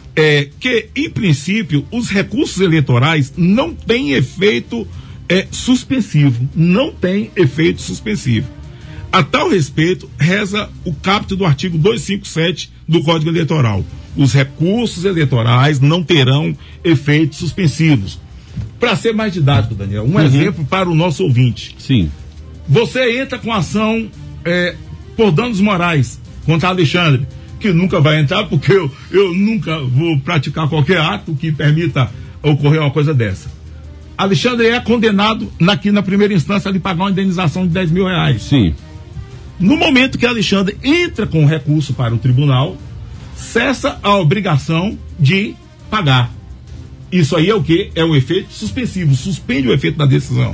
Speaker 3: é, que, em princípio, os recursos eleitorais não têm efeito é, suspensivo, não tem efeito suspensivo. A tal respeito, reza o caput do artigo duzentos e cinquenta e sete do Código Eleitoral. Os recursos eleitorais não terão efeitos suspensivos. Para ser mais didático, Daniel, um uhum. exemplo para o nosso ouvinte.
Speaker 2: Sim.
Speaker 3: Você entra com ação é, por danos morais contra Alexandre, que nunca vai entrar, porque eu, eu nunca vou praticar qualquer ato que permita ocorrer uma coisa dessa. Alexandre é condenado aqui na primeira instância a lhe pagar uma indenização de dez mil reais.
Speaker 2: Sim.
Speaker 3: No momento que Alexandre entra com o recurso para o tribunal, cessa a obrigação de pagar. Isso aí é o que? É o efeito suspensivo, suspende o efeito da decisão.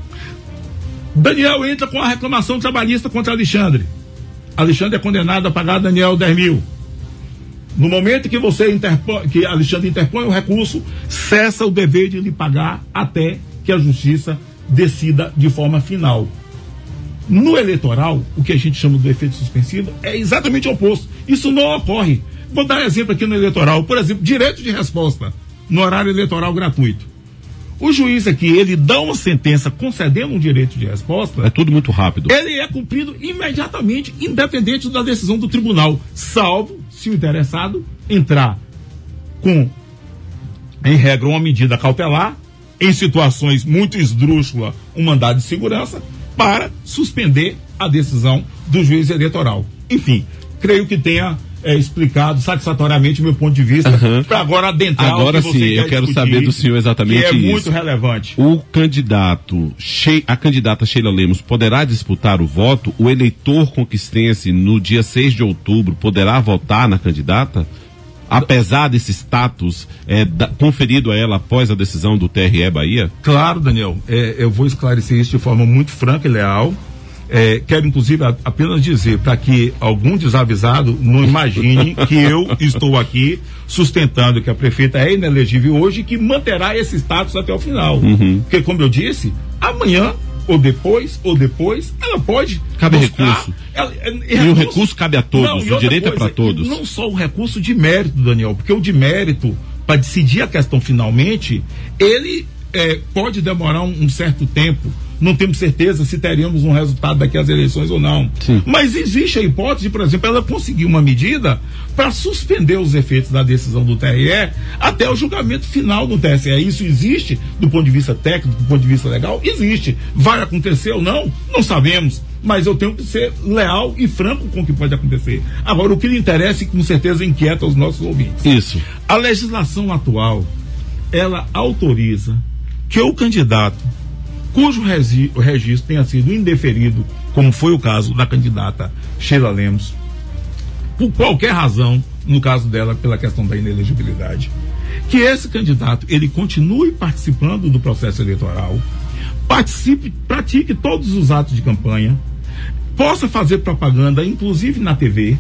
Speaker 3: Daniel entra com a reclamação trabalhista contra Alexandre. Alexandre é condenado a pagar a Daniel dez mil. No momento que você interpõe, que Alexandre interpõe o recurso, cessa o dever de lhe pagar até que a justiça decida de forma final. No eleitoral, o que a gente chama do efeito suspensivo é exatamente o oposto. Isso não ocorre. Vou dar exemplo aqui no eleitoral. Por exemplo, direito de resposta no horário eleitoral gratuito. O juiz aqui, ele dá uma sentença concedendo um direito de resposta.
Speaker 2: É tudo muito rápido.
Speaker 3: Ele é cumprido imediatamente, independente da decisão do tribunal, salvo se o interessado entrar com, em regra, uma medida cautelar, em situações muito esdrúxulas, um mandado de segurança, para suspender a decisão do juiz eleitoral. Enfim, creio que tenha é, explicado satisfatoriamente o meu ponto de vista,
Speaker 2: uhum.
Speaker 3: para agora adentrar
Speaker 2: agora
Speaker 3: o que você
Speaker 2: sim, eu quero
Speaker 3: discutir,
Speaker 2: saber do senhor exatamente
Speaker 3: que é
Speaker 2: isso.
Speaker 3: muito relevante.
Speaker 2: O candidato, a candidata Sheila Lemos poderá disputar o voto? O eleitor conquistense, no dia seis de outubro, poderá votar na candidata? Apesar desse status é, da, conferido a ela após a decisão do T R E Bahia?
Speaker 3: Claro, Daniel. É, eu vou esclarecer isso de forma muito franca e leal. É, quero, inclusive, a, apenas dizer para que algum desavisado não imagine que eu estou aqui sustentando que a prefeita é inelegível hoje e que manterá esse status até o final.
Speaker 2: Uhum.
Speaker 3: Porque, como eu disse, amanhã, ou depois, ou depois, ela pode...
Speaker 2: Cabe
Speaker 3: buscar,
Speaker 2: recurso.
Speaker 3: Ela, é,
Speaker 2: e recurso, o recurso cabe a todos, não, o direito coisa, é para todos.
Speaker 3: Não só o recurso de mérito, Daniel, porque o de mérito, para decidir a questão finalmente, ele é, pode demorar um, um certo tempo, não temos certeza se teríamos um resultado daqui às eleições ou não.
Speaker 2: Sim.
Speaker 3: Mas existe a hipótese, por exemplo, ela conseguir uma medida para suspender os efeitos da decisão do T R E até o julgamento final do T S E. Isso existe do ponto de vista técnico, do ponto de vista legal? Existe. Vai acontecer ou não? Não sabemos. Mas eu tenho que ser leal e franco com o que pode acontecer. Agora, o que lhe interessa e com certeza inquieta os nossos ouvintes.
Speaker 2: Isso.
Speaker 3: A legislação atual, ela autoriza que o candidato cujo regi- registro tenha sido indeferido, como foi o caso da candidata Sheila Lemos, por qualquer razão, no caso dela, pela questão da inelegibilidade, que esse candidato, ele continue participando do processo eleitoral, participe, pratique todos os atos de campanha, possa fazer propaganda, inclusive na T V,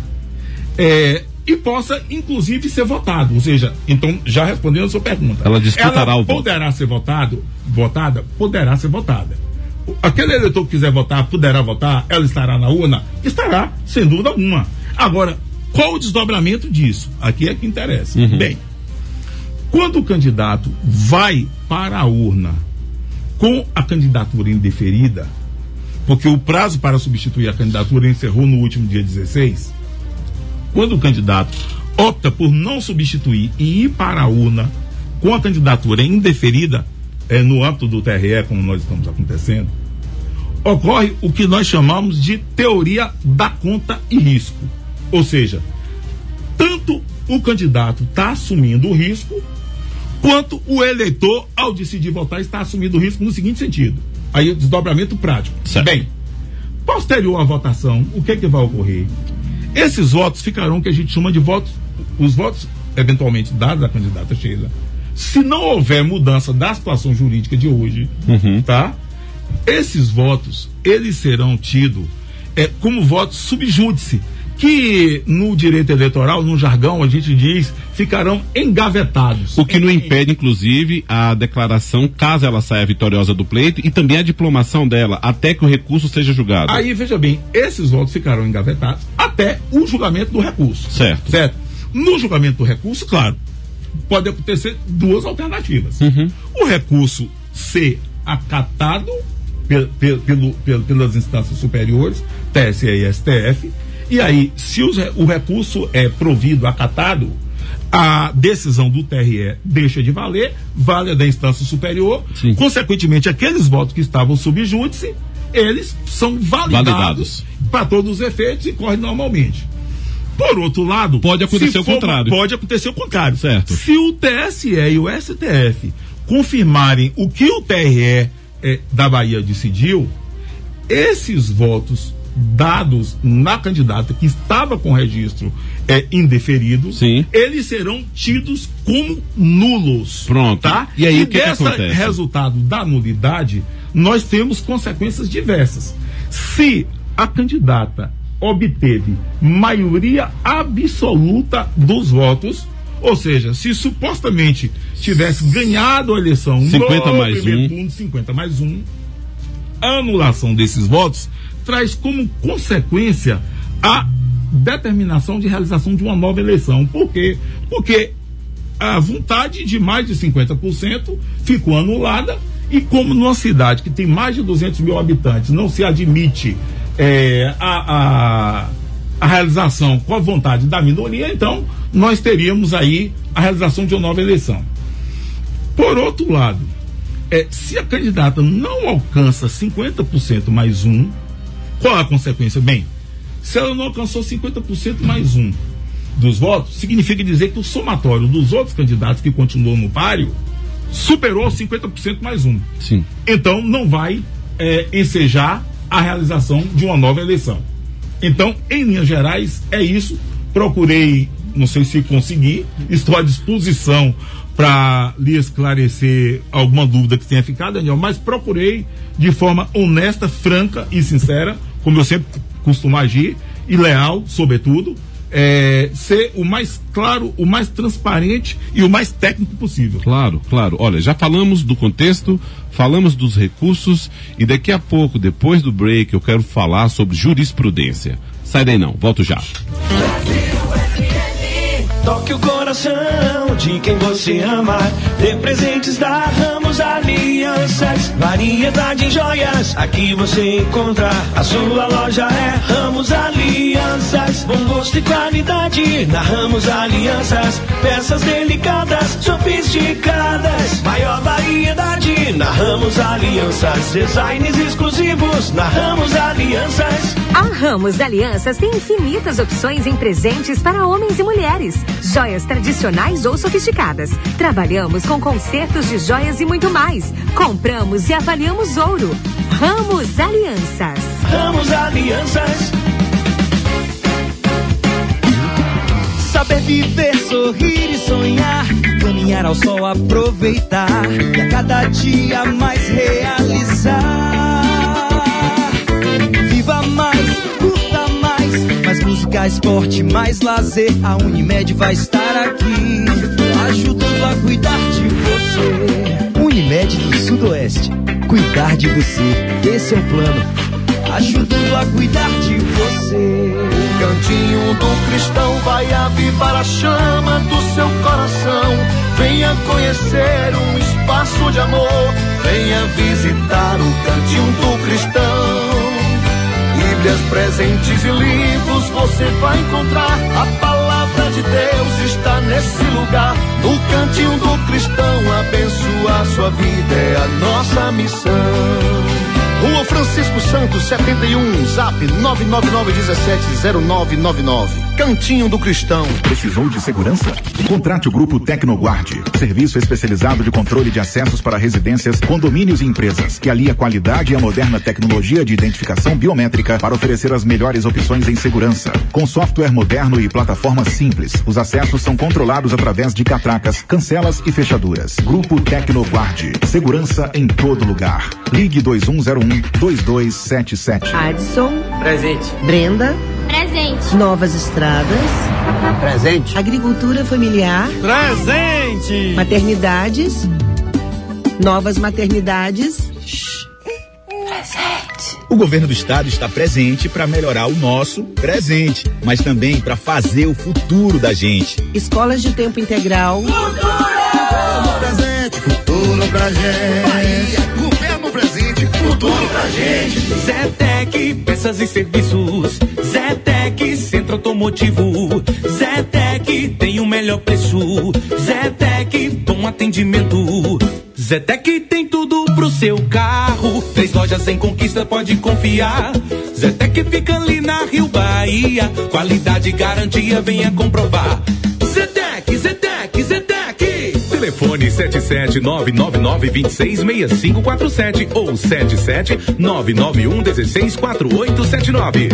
Speaker 3: é, e possa, inclusive, ser votado. Ou seja, então, já respondendo a sua pergunta.
Speaker 2: Ela disputará
Speaker 3: ela
Speaker 2: o voto.
Speaker 3: poderá ser votado, votada? Poderá ser votada. Aquele eleitor que quiser votar, poderá votar, ela estará na urna? Estará, sem dúvida alguma. Agora, qual o desdobramento disso? Aqui é que interessa.
Speaker 2: Uhum.
Speaker 3: Bem, quando o candidato vai para a urna com a candidatura indeferida, porque o prazo para substituir a candidatura encerrou no último dia dezesseis, quando o candidato opta por não substituir e ir para a urna com a candidatura indeferida, é, no âmbito do T R E, como nós estamos acontecendo, ocorre o que nós chamamos de teoria da conta e risco. Ou seja, tanto o candidato está assumindo o risco, quanto o eleitor, ao decidir votar, está assumindo o risco no seguinte sentido. Aí o desdobramento prático.
Speaker 2: Certo.
Speaker 3: Bem, posterior à votação, o que é que vai ocorrer? Esses votos ficarão o que a gente chama de votos, os votos eventualmente dados à candidata Sheila. Se não houver mudança da situação jurídica de hoje,
Speaker 2: Uhum.
Speaker 3: tá? Esses votos, eles serão tidos é, como votos subjúdice, que no direito eleitoral, no jargão, a gente diz, ficarão engavetados.
Speaker 2: O que não impede, inclusive, a declaração, caso ela saia vitoriosa do pleito, e também a diplomação dela, até que o recurso seja julgado.
Speaker 3: Aí, veja bem, esses votos ficarão engavetados até o julgamento do recurso.
Speaker 2: Certo.
Speaker 3: Certo? No julgamento do recurso, claro, pode acontecer duas alternativas.
Speaker 2: Uhum.
Speaker 3: O recurso ser acatado pel, pel, pelo, pel, pelas instâncias superiores, T S E e S T F, e aí, se os, o recurso é provido, acatado, a decisão do T R E deixa de valer, vale a da instância superior.
Speaker 2: Sim.
Speaker 3: Consequentemente, aqueles votos que estavam sob júdice, eles são validados,
Speaker 2: Validados.
Speaker 3: para todos os efeitos e correm normalmente. Por outro lado,
Speaker 2: Pode acontecer
Speaker 3: se
Speaker 2: o
Speaker 3: for-
Speaker 2: contrário.
Speaker 3: Pode acontecer o contrário.
Speaker 2: Certo.
Speaker 3: Se o T S E e o S T F confirmarem o que o T R E eh, da Bahia decidiu, esses votos dados na candidata que estava com registro é, indeferido,
Speaker 2: Sim.
Speaker 3: eles serão tidos como nulos.
Speaker 2: Pronto.
Speaker 3: Tá?
Speaker 2: E aí, o que que
Speaker 3: desse
Speaker 2: acontece?
Speaker 3: resultado da nulidade, nós temos consequências diversas. Se a candidata obteve maioria absoluta dos votos, ou seja, se supostamente tivesse ganhado a eleição
Speaker 2: cinquenta
Speaker 3: no
Speaker 2: mais
Speaker 3: primeiro
Speaker 2: um.
Speaker 3: turno, cinquenta mais um, a anulação desses votos traz como consequência a determinação de realização de uma nova eleição. Por quê? Porque a vontade de mais de cinquenta por cento ficou anulada, e como numa cidade que tem mais de duzentos mil habitantes não se admite é, a, a, a realização com a vontade da minoria, então nós teríamos aí a realização de uma nova eleição. Por outro lado, é, se a candidata não alcança cinquenta por cento mais um, qual a consequência? Bem, se ela não alcançou cinquenta por cento mais um dos votos, significa dizer que o somatório dos outros candidatos que continuam no páreo superou cinquenta por cento mais um.
Speaker 2: Sim.
Speaker 3: Então não vai é, ensejar a realização de uma nova eleição. Então, em linhas gerais, é isso. Procurei, não sei se consegui, estou à disposição para lhe esclarecer alguma dúvida que tenha ficado, Daniel, mas procurei de forma honesta, franca e sincera, como eu sempre costumo agir, e leal, sobretudo, é, ser o mais claro, o mais transparente e o mais técnico possível.
Speaker 2: Claro, claro. Olha, já falamos do contexto, falamos dos recursos, e daqui a pouco, depois do break, eu quero falar sobre jurisprudência. Sai daí não, volto já.
Speaker 5: Toque o coração de quem você ama. Dê presentes da Ramos Alianças. Variedade em joias, aqui você encontra. A sua loja é Ramos Alianças. Bom gosto e qualidade na Ramos Alianças. Peças delicadas, sofisticadas. Maior variedade na Ramos Alianças. Designs exclusivos na Ramos Alianças.
Speaker 6: A Ramos Alianças tem infinitas opções em presentes para homens e mulheres. Joias tradicionais ou sofisticadas. Trabalhamos com concertos de joias e muito mais. Compramos e avaliamos ouro. Ramos Alianças.
Speaker 5: Ramos Alianças.
Speaker 8: Saber viver, sorrir e sonhar. Caminhar ao sol, aproveitar. E a cada dia mais realizar. Viva mais, curta mais. Mais música, esporte, mais lazer. A Unimed vai estar aqui, ajudando a cuidar de você. Unimed do Sudoeste, cuidar de você. Esse é o plano, ajudando a cuidar de você.
Speaker 9: O cantinho do cristão vai avivar a chama do seu coração. Venha conhecer um espaço de amor. Venha visitar o cantinho do cristão. Bíblias, presentes e livros você vai encontrar. A palavra de Deus está nesse lugar. No cantinho do cristão, abençoar sua vida é a nossa missão. Rua Francisco Santos, setenta e um, zap nove nove nove um sete zero nove nove nove. Cantinho do Cristão.
Speaker 12: Precisou de segurança? Contrate o grupo Tecnoguard, serviço especializado de controle de acessos para residências, condomínios e empresas, que alia a qualidade e a moderna tecnologia de identificação biométrica para oferecer as melhores opções em segurança. Com software moderno e plataforma simples, os acessos são controlados através de catracas, cancelas e fechaduras. Grupo Tecnoguard, segurança em todo lugar. Ligue dois um zero um dois dois sete sete.
Speaker 10: Adson.
Speaker 11: Presente.
Speaker 10: Brenda.
Speaker 16: Presente.
Speaker 10: Novas Estradas.
Speaker 11: Presente.
Speaker 10: Agricultura familiar.
Speaker 11: Presente.
Speaker 10: Maternidades. Novas maternidades.
Speaker 13: Presente. O governo do estado está presente para melhorar o nosso presente, mas também para fazer o futuro da gente.
Speaker 10: Escolas de tempo integral.
Speaker 14: Futuro presente, futuro pra gente. Bahia, governo presente, futuro pra gente.
Speaker 5: Zetec, peças e serviços. Zetec, centro automotivo. Zetec, tem o melhor preço. Zetec, bom atendimento. Zetec tem tudo pro seu carro. Três lojas em Conquista, pode confiar. Zetec fica ali na Rio Bahia. Qualidade e garantia, venha comprovar. Zetec, Zetec, Zetec.
Speaker 1: Telefone sete sete nove nove nove dois seis seis cinco quatro sete ou sete sete nove nove um um seis quatro oito sete nove.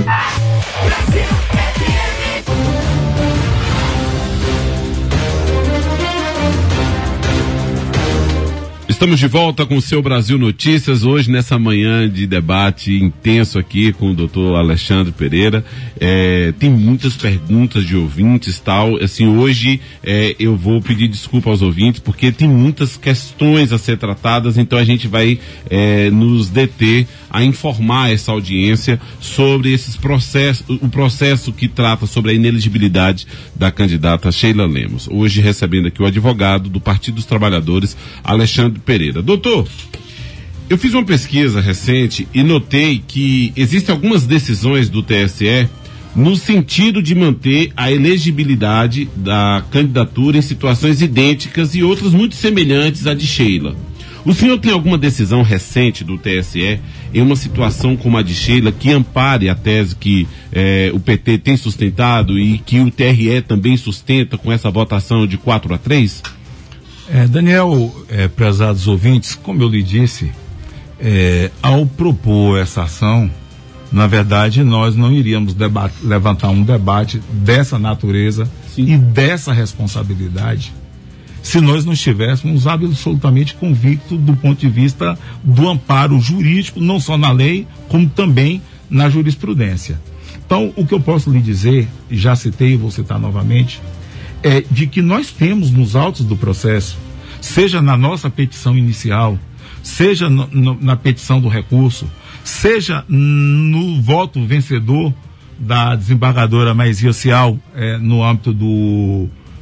Speaker 2: Estamos de volta com o seu Brasil Notícias, hoje nessa manhã de debate intenso aqui com o doutor Alexandre Pereira. É, tem muitas perguntas de ouvintes, tal, assim, hoje é, eu vou pedir desculpa aos ouvintes porque tem muitas questões a ser tratadas, então a gente vai é, nos deter a informar essa audiência sobre esses processos, o processo que trata sobre a inelegibilidade da candidata Sheila Lemos. Hoje recebendo aqui o advogado do Partido dos Trabalhadores, Alexandre Pereira. Doutor, eu fiz uma pesquisa recente e notei que existem algumas decisões do T S E no sentido de manter a elegibilidade da candidatura em situações idênticas e outras muito semelhantes à de Sheila. O senhor tem alguma decisão recente do T S E em uma situação como a de Sheila que ampare a tese que eh, o P T tem sustentado e que o T R E também sustenta com essa votação de quatro a três?
Speaker 3: É, Daniel, é, prezados ouvintes, como eu lhe disse, é, ao propor essa ação, na verdade nós não iríamos debate, levantar um debate dessa natureza Sim. e dessa responsabilidade se nós não estivéssemos absolutamente convictos do ponto de vista do amparo jurídico, não só na lei, como também na jurisprudência. Então, o que eu posso lhe dizer, já citei e vou citar novamente, é de que nós temos nos autos do processo, seja na nossa petição inicial, seja no, no, na petição do recurso, seja no voto vencedor da desembargadora Maísia Cial, é, no âmbito do,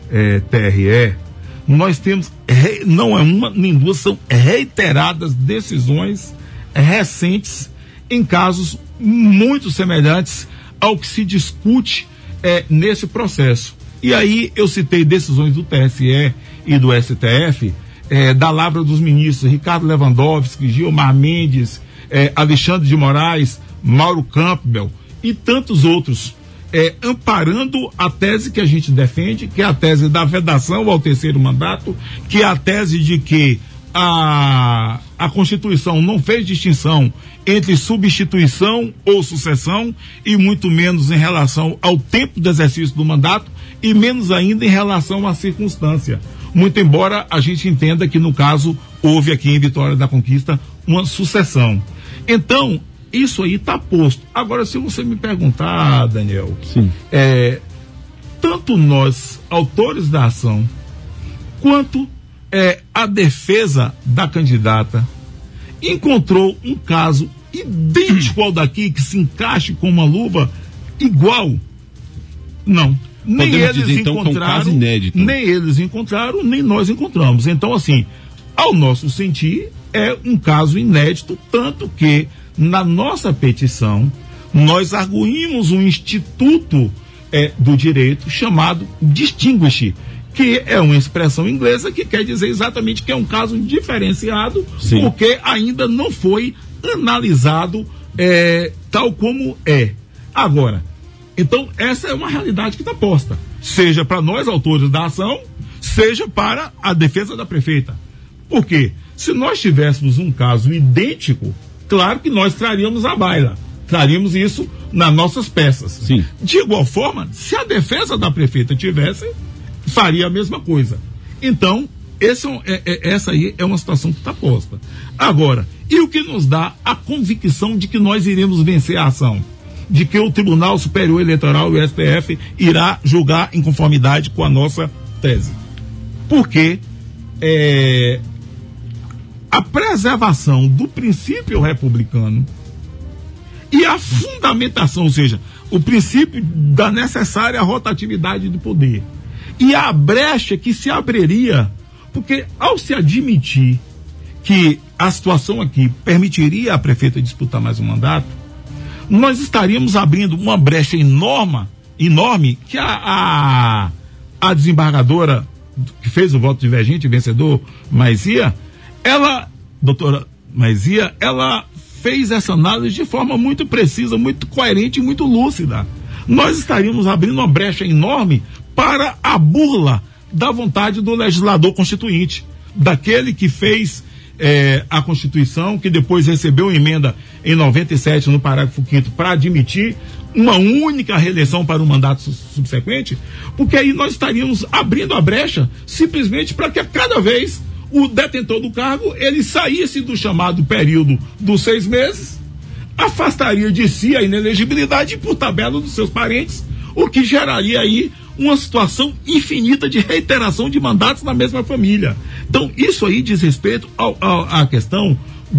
Speaker 3: é, T R E, nós temos, re, não é uma nem duas, são reiteradas decisões recentes em casos muito semelhantes ao que se discute é, nesse processo. E aí eu citei decisões do T S E e do S T F, é, da lavra dos ministros Ricardo Lewandowski, Gilmar Mendes, é, Alexandre de Moraes, Mauro Campbell e tantos outros, é, amparando a tese que a gente defende, que é a tese da vedação ao terceiro mandato, que é a tese de que a, a Constituição não fez distinção entre substituição ou sucessão, e muito menos em relação ao tempo de exercício do mandato, e menos ainda em relação à circunstância. Muito embora a gente entenda que, no caso, houve aqui em Vitória da Conquista uma sucessão. Então, isso aí está posto. Agora, se você me perguntar, Daniel,
Speaker 2: Sim.
Speaker 3: É, tanto nós, autores da ação, quanto é, a defesa da candidata, encontrou um caso idêntico ao daqui, que se encaixe com uma luva igual? Não. Nem
Speaker 2: Podemos
Speaker 3: eles
Speaker 2: dizer, então,
Speaker 3: encontraram,
Speaker 2: que é um caso inédito.
Speaker 3: nem eles encontraram, nem nós encontramos. Então, assim, ao nosso sentir, é um caso inédito, tanto que na nossa petição nós arguímos um instituto é, do direito chamado distinguish, que é uma expressão inglesa que quer dizer exatamente que é um caso diferenciado,
Speaker 2: Sim.
Speaker 3: porque ainda não foi analisado é, tal como é. Agora, então essa é uma realidade que está posta, seja para nós autores da ação, seja para a defesa da prefeita. Por quê? Se nós tivéssemos um caso idêntico, claro que nós traríamos à baila, traríamos isso nas nossas peças.
Speaker 2: Sim.
Speaker 3: De igual forma, se a defesa da prefeita tivesse, faria a mesma coisa. Então, esse é, é, essa aí é uma situação que está posta. Agora, e o que nos dá a convicção de que nós iremos vencer a ação? De que o Tribunal Superior Eleitoral e o S T F irá julgar em conformidade com a nossa tese? Porque é, a preservação do princípio republicano e a fundamentação, ou seja, o princípio da necessária rotatividade de poder, e a brecha que se abriria, porque ao se admitir que a situação aqui permitiria a prefeita disputar mais um mandato, nós estaríamos abrindo uma brecha enorme, enorme que a, a, a desembargadora que fez o voto divergente, vencedor, Maizia, ela, doutora Maizia, ela fez essa análise de forma muito precisa, muito coerente e muito lúcida. Nós estaríamos abrindo uma brecha enorme para a burla da vontade do legislador constituinte, daquele que fez é, a Constituição, que depois recebeu emenda em noventa e sete no parágrafo quinto para admitir uma única reeleição para o mandato subsequente, porque aí nós estaríamos abrindo a brecha simplesmente para que a cada vez o detentor do cargo ele saísse do chamado período dos seis meses, afastaria de si a inelegibilidade por tabela dos seus parentes, o que geraria aí uma situação infinita de reiteração de mandatos na mesma família. Então, isso aí diz respeito ao, ao, à questão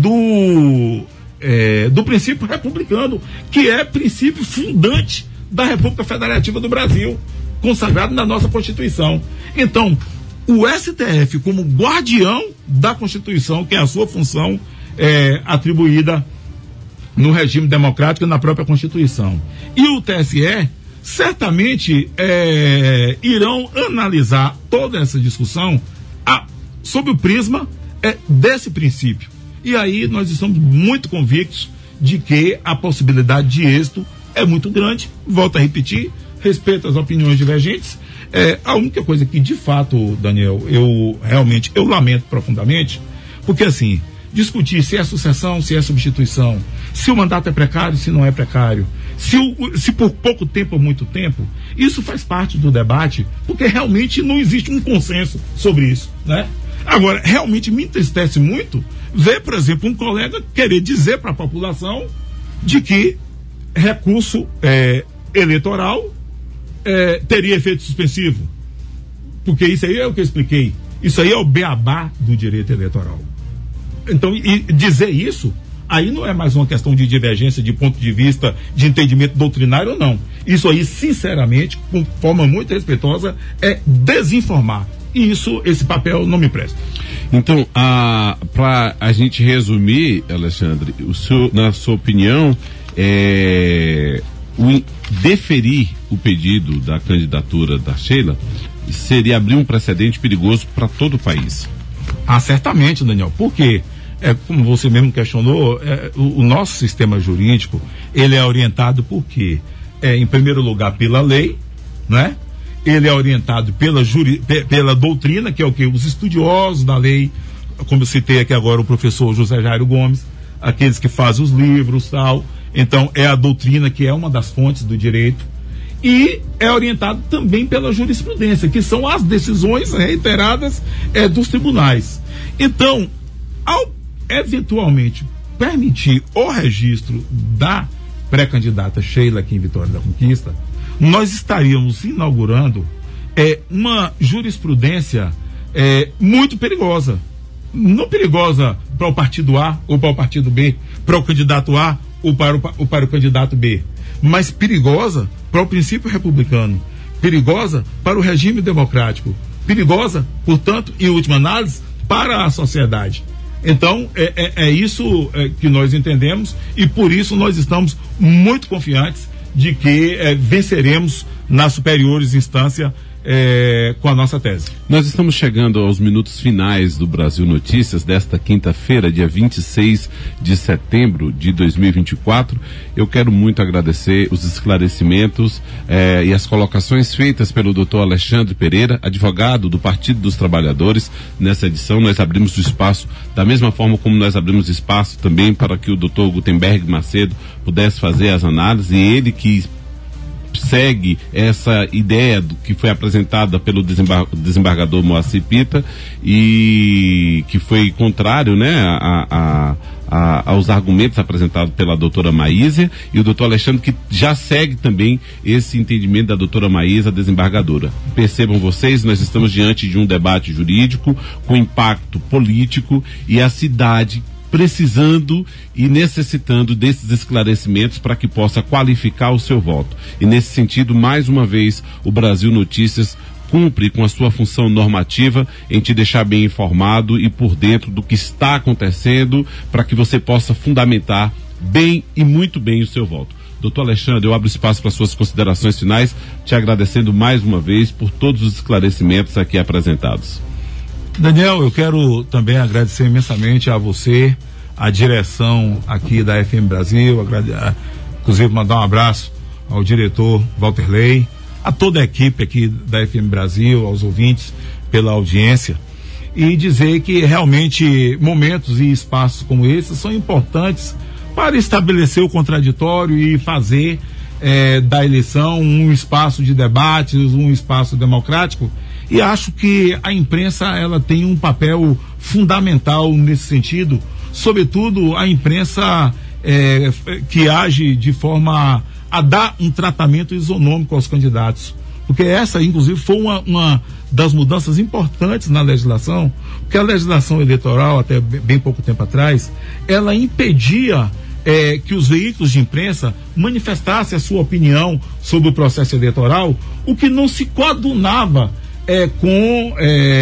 Speaker 3: do, é, do princípio republicano, que é princípio fundante da República Federativa do Brasil, consagrado na nossa Constituição. Então, o S T F, como guardião da Constituição, que é a sua função é, atribuída no regime democrático e na própria Constituição, e o T S E, certamente é, irão analisar toda essa discussão a, sob o prisma é, desse princípio. E aí nós estamos muito convictos de que a possibilidade de êxito é muito grande. Volto a repetir, respeito às opiniões divergentes. É, a única coisa que, de fato, Daniel, eu realmente, eu lamento profundamente, porque assim, discutir se é sucessão, se é substituição, se o mandato é precário, se não é precário, se, o, se por pouco tempo ou muito tempo, isso faz parte do debate, porque realmente não existe um consenso sobre isso, né? Agora, realmente me entristece muito ver, por exemplo, um colega querer dizer para a população de que recurso é, eleitoral é, teria efeito suspensivo, porque isso aí é o que eu expliquei, isso aí é o beabá do direito eleitoral. Então, e dizer isso, aí não é mais uma questão de divergência de ponto de vista, de entendimento doutrinário ou não. Isso aí, sinceramente, com forma muito respeitosa, é desinformar. E isso, esse papel não me presta.
Speaker 2: Então, para a gente resumir, Alexandre, o seu, na sua opinião, é, o, deferir o pedido da candidatura da Sheila seria abrir um precedente perigoso para todo o país?
Speaker 3: Ah, certamente, Daniel. Por quê? É, como você mesmo questionou, é, o, o nosso sistema jurídico, ele é orientado por quê? É, em primeiro lugar, pela lei, né? Ele é orientado pela, juri, pela doutrina, que é o que? Os estudiosos da lei, como eu citei aqui agora o professor José Jairo Gomes, aqueles que fazem os livros, tal. Então, é a doutrina que é uma das fontes do direito. E é orientado também pela jurisprudência, que são as decisões reiteradas é, dos tribunais. Então, ao eventualmente permitir o registro da pré-candidata Sheila aqui em Vitória da Conquista, nós estaríamos inaugurando é, uma jurisprudência é, muito perigosa. Não perigosa para o partido A ou para o partido B, para o candidato A ou para o, ou para o candidato B, mas perigosa para o princípio republicano, perigosa para o regime democrático, perigosa, portanto, em última análise, para a sociedade. Então, é, é, é isso é, que nós entendemos e por isso nós estamos muito confiantes de que é, venceremos nas superiores instâncias é, com a nossa tese.
Speaker 2: Nós estamos chegando aos minutos finais do Brasil Notícias desta quinta-feira, dia vinte e seis de setembro de dois mil e vinte e quatro. Eu quero muito agradecer os esclarecimentos eh, e as colocações feitas pelo doutor Alexandre Pereira, advogado do Partido dos Trabalhadores. Nessa edição nós abrimos o espaço da mesma forma como nós abrimos espaço também para que o doutor Gutenberg Macedo pudesse fazer as análises, e ele que segue essa ideia do que foi apresentada pelo desembar desembargador Moacir Pita e que foi contrário, né, a, a, a, aos argumentos apresentados pela doutora Maísa, e o doutor Alexandre que já segue também esse entendimento da doutora Maísa, desembargadora. Percebam vocês, nós estamos diante de um debate jurídico com impacto político e a cidade precisando e necessitando desses esclarecimentos para que possa qualificar o seu voto. E nesse sentido, mais uma vez, o Brasil Notícias cumpre com a sua função normativa em te deixar bem informado e por dentro do que está acontecendo para que você possa fundamentar bem e muito bem o seu voto. Doutor Alexandre, eu abro espaço para suas considerações finais, te agradecendo mais uma vez por todos os esclarecimentos aqui apresentados.
Speaker 3: Daniel, eu quero também agradecer imensamente a você, a direção aqui da F M Brasil, agrade... inclusive mandar um abraço ao diretor Walter Ley, a toda a equipe aqui da F M Brasil, aos ouvintes pela audiência, e dizer que realmente momentos e espaços como esses são importantes para estabelecer o contraditório e fazer eh, da eleição um espaço de debates, um espaço democrático. E acho que a imprensa ela tem um papel fundamental nesse sentido, sobretudo a imprensa é, que age de forma a dar um tratamento isonômico aos candidatos. Porque essa, inclusive, foi uma, uma das mudanças importantes na legislação, porque a legislação eleitoral, até bem pouco tempo atrás, ela impedia É, que os veículos de imprensa manifestassem a sua opinião sobre o processo eleitoral, o que não se coadunava é, com,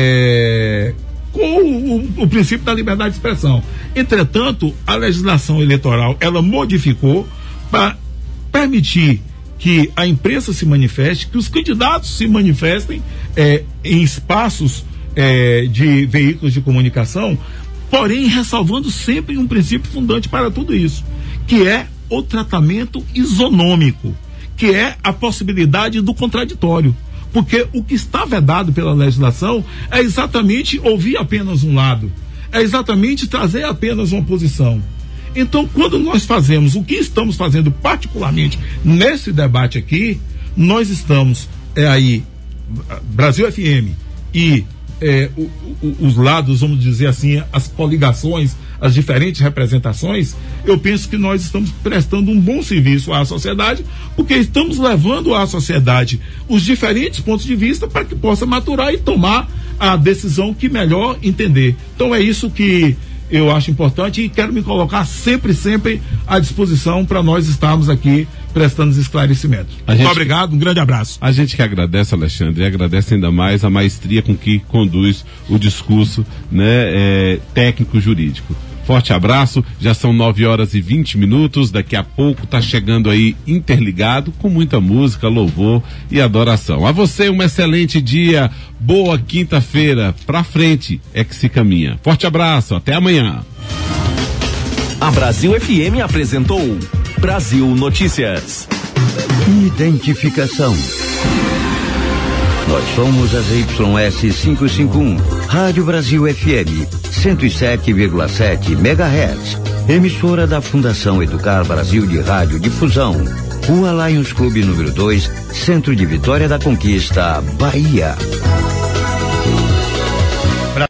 Speaker 3: é, com o, o princípio da liberdade de expressão. Entretanto, a legislação eleitoral ela modificou para permitir que a imprensa se manifeste, que os candidatos se manifestem é, em espaços é, de veículos de comunicação, porém ressalvando sempre um princípio fundante para tudo isso, que é o tratamento isonômico, que é a possibilidade do contraditório. Porque o que está vedado pela legislação é exatamente ouvir apenas um lado, é exatamente trazer apenas uma posição. Então, quando nós fazemos o que estamos fazendo particularmente nesse debate aqui, nós estamos é, aí, Brasil F M e É, o, o, os lados, vamos dizer assim, as coligações, as diferentes representações, eu penso que nós estamos prestando um bom serviço à sociedade, porque estamos levando à sociedade os diferentes pontos de vista para que possa maturar e tomar a decisão que melhor entender. Então é isso que eu acho importante e quero me colocar sempre, sempre à disposição para nós estarmos aqui prestando os esclarecimentos.
Speaker 2: A gente,
Speaker 3: Muito obrigado, um grande abraço.
Speaker 2: A gente que agradece, Alexandre, e agradece ainda mais a maestria com que conduz o discurso, né, é, técnico-jurídico. Forte abraço, já são nove horas e vinte minutos, daqui a pouco tá chegando aí Interligado, com muita música, louvor e adoração. A você um excelente dia, boa quinta-feira, pra frente é que se caminha. Forte abraço, até amanhã.
Speaker 1: A Brasil F M apresentou Brasil Notícias.
Speaker 16: Identificação. Nós somos as Y S quinhentos e cinquenta e um, Rádio Brasil F M, cento e sete vírgula sete megahertz, emissora da Fundação Educar Brasil de Rádio Difusão, Rua Lions Clube número dois, Centro de Vitória da Conquista, Bahia.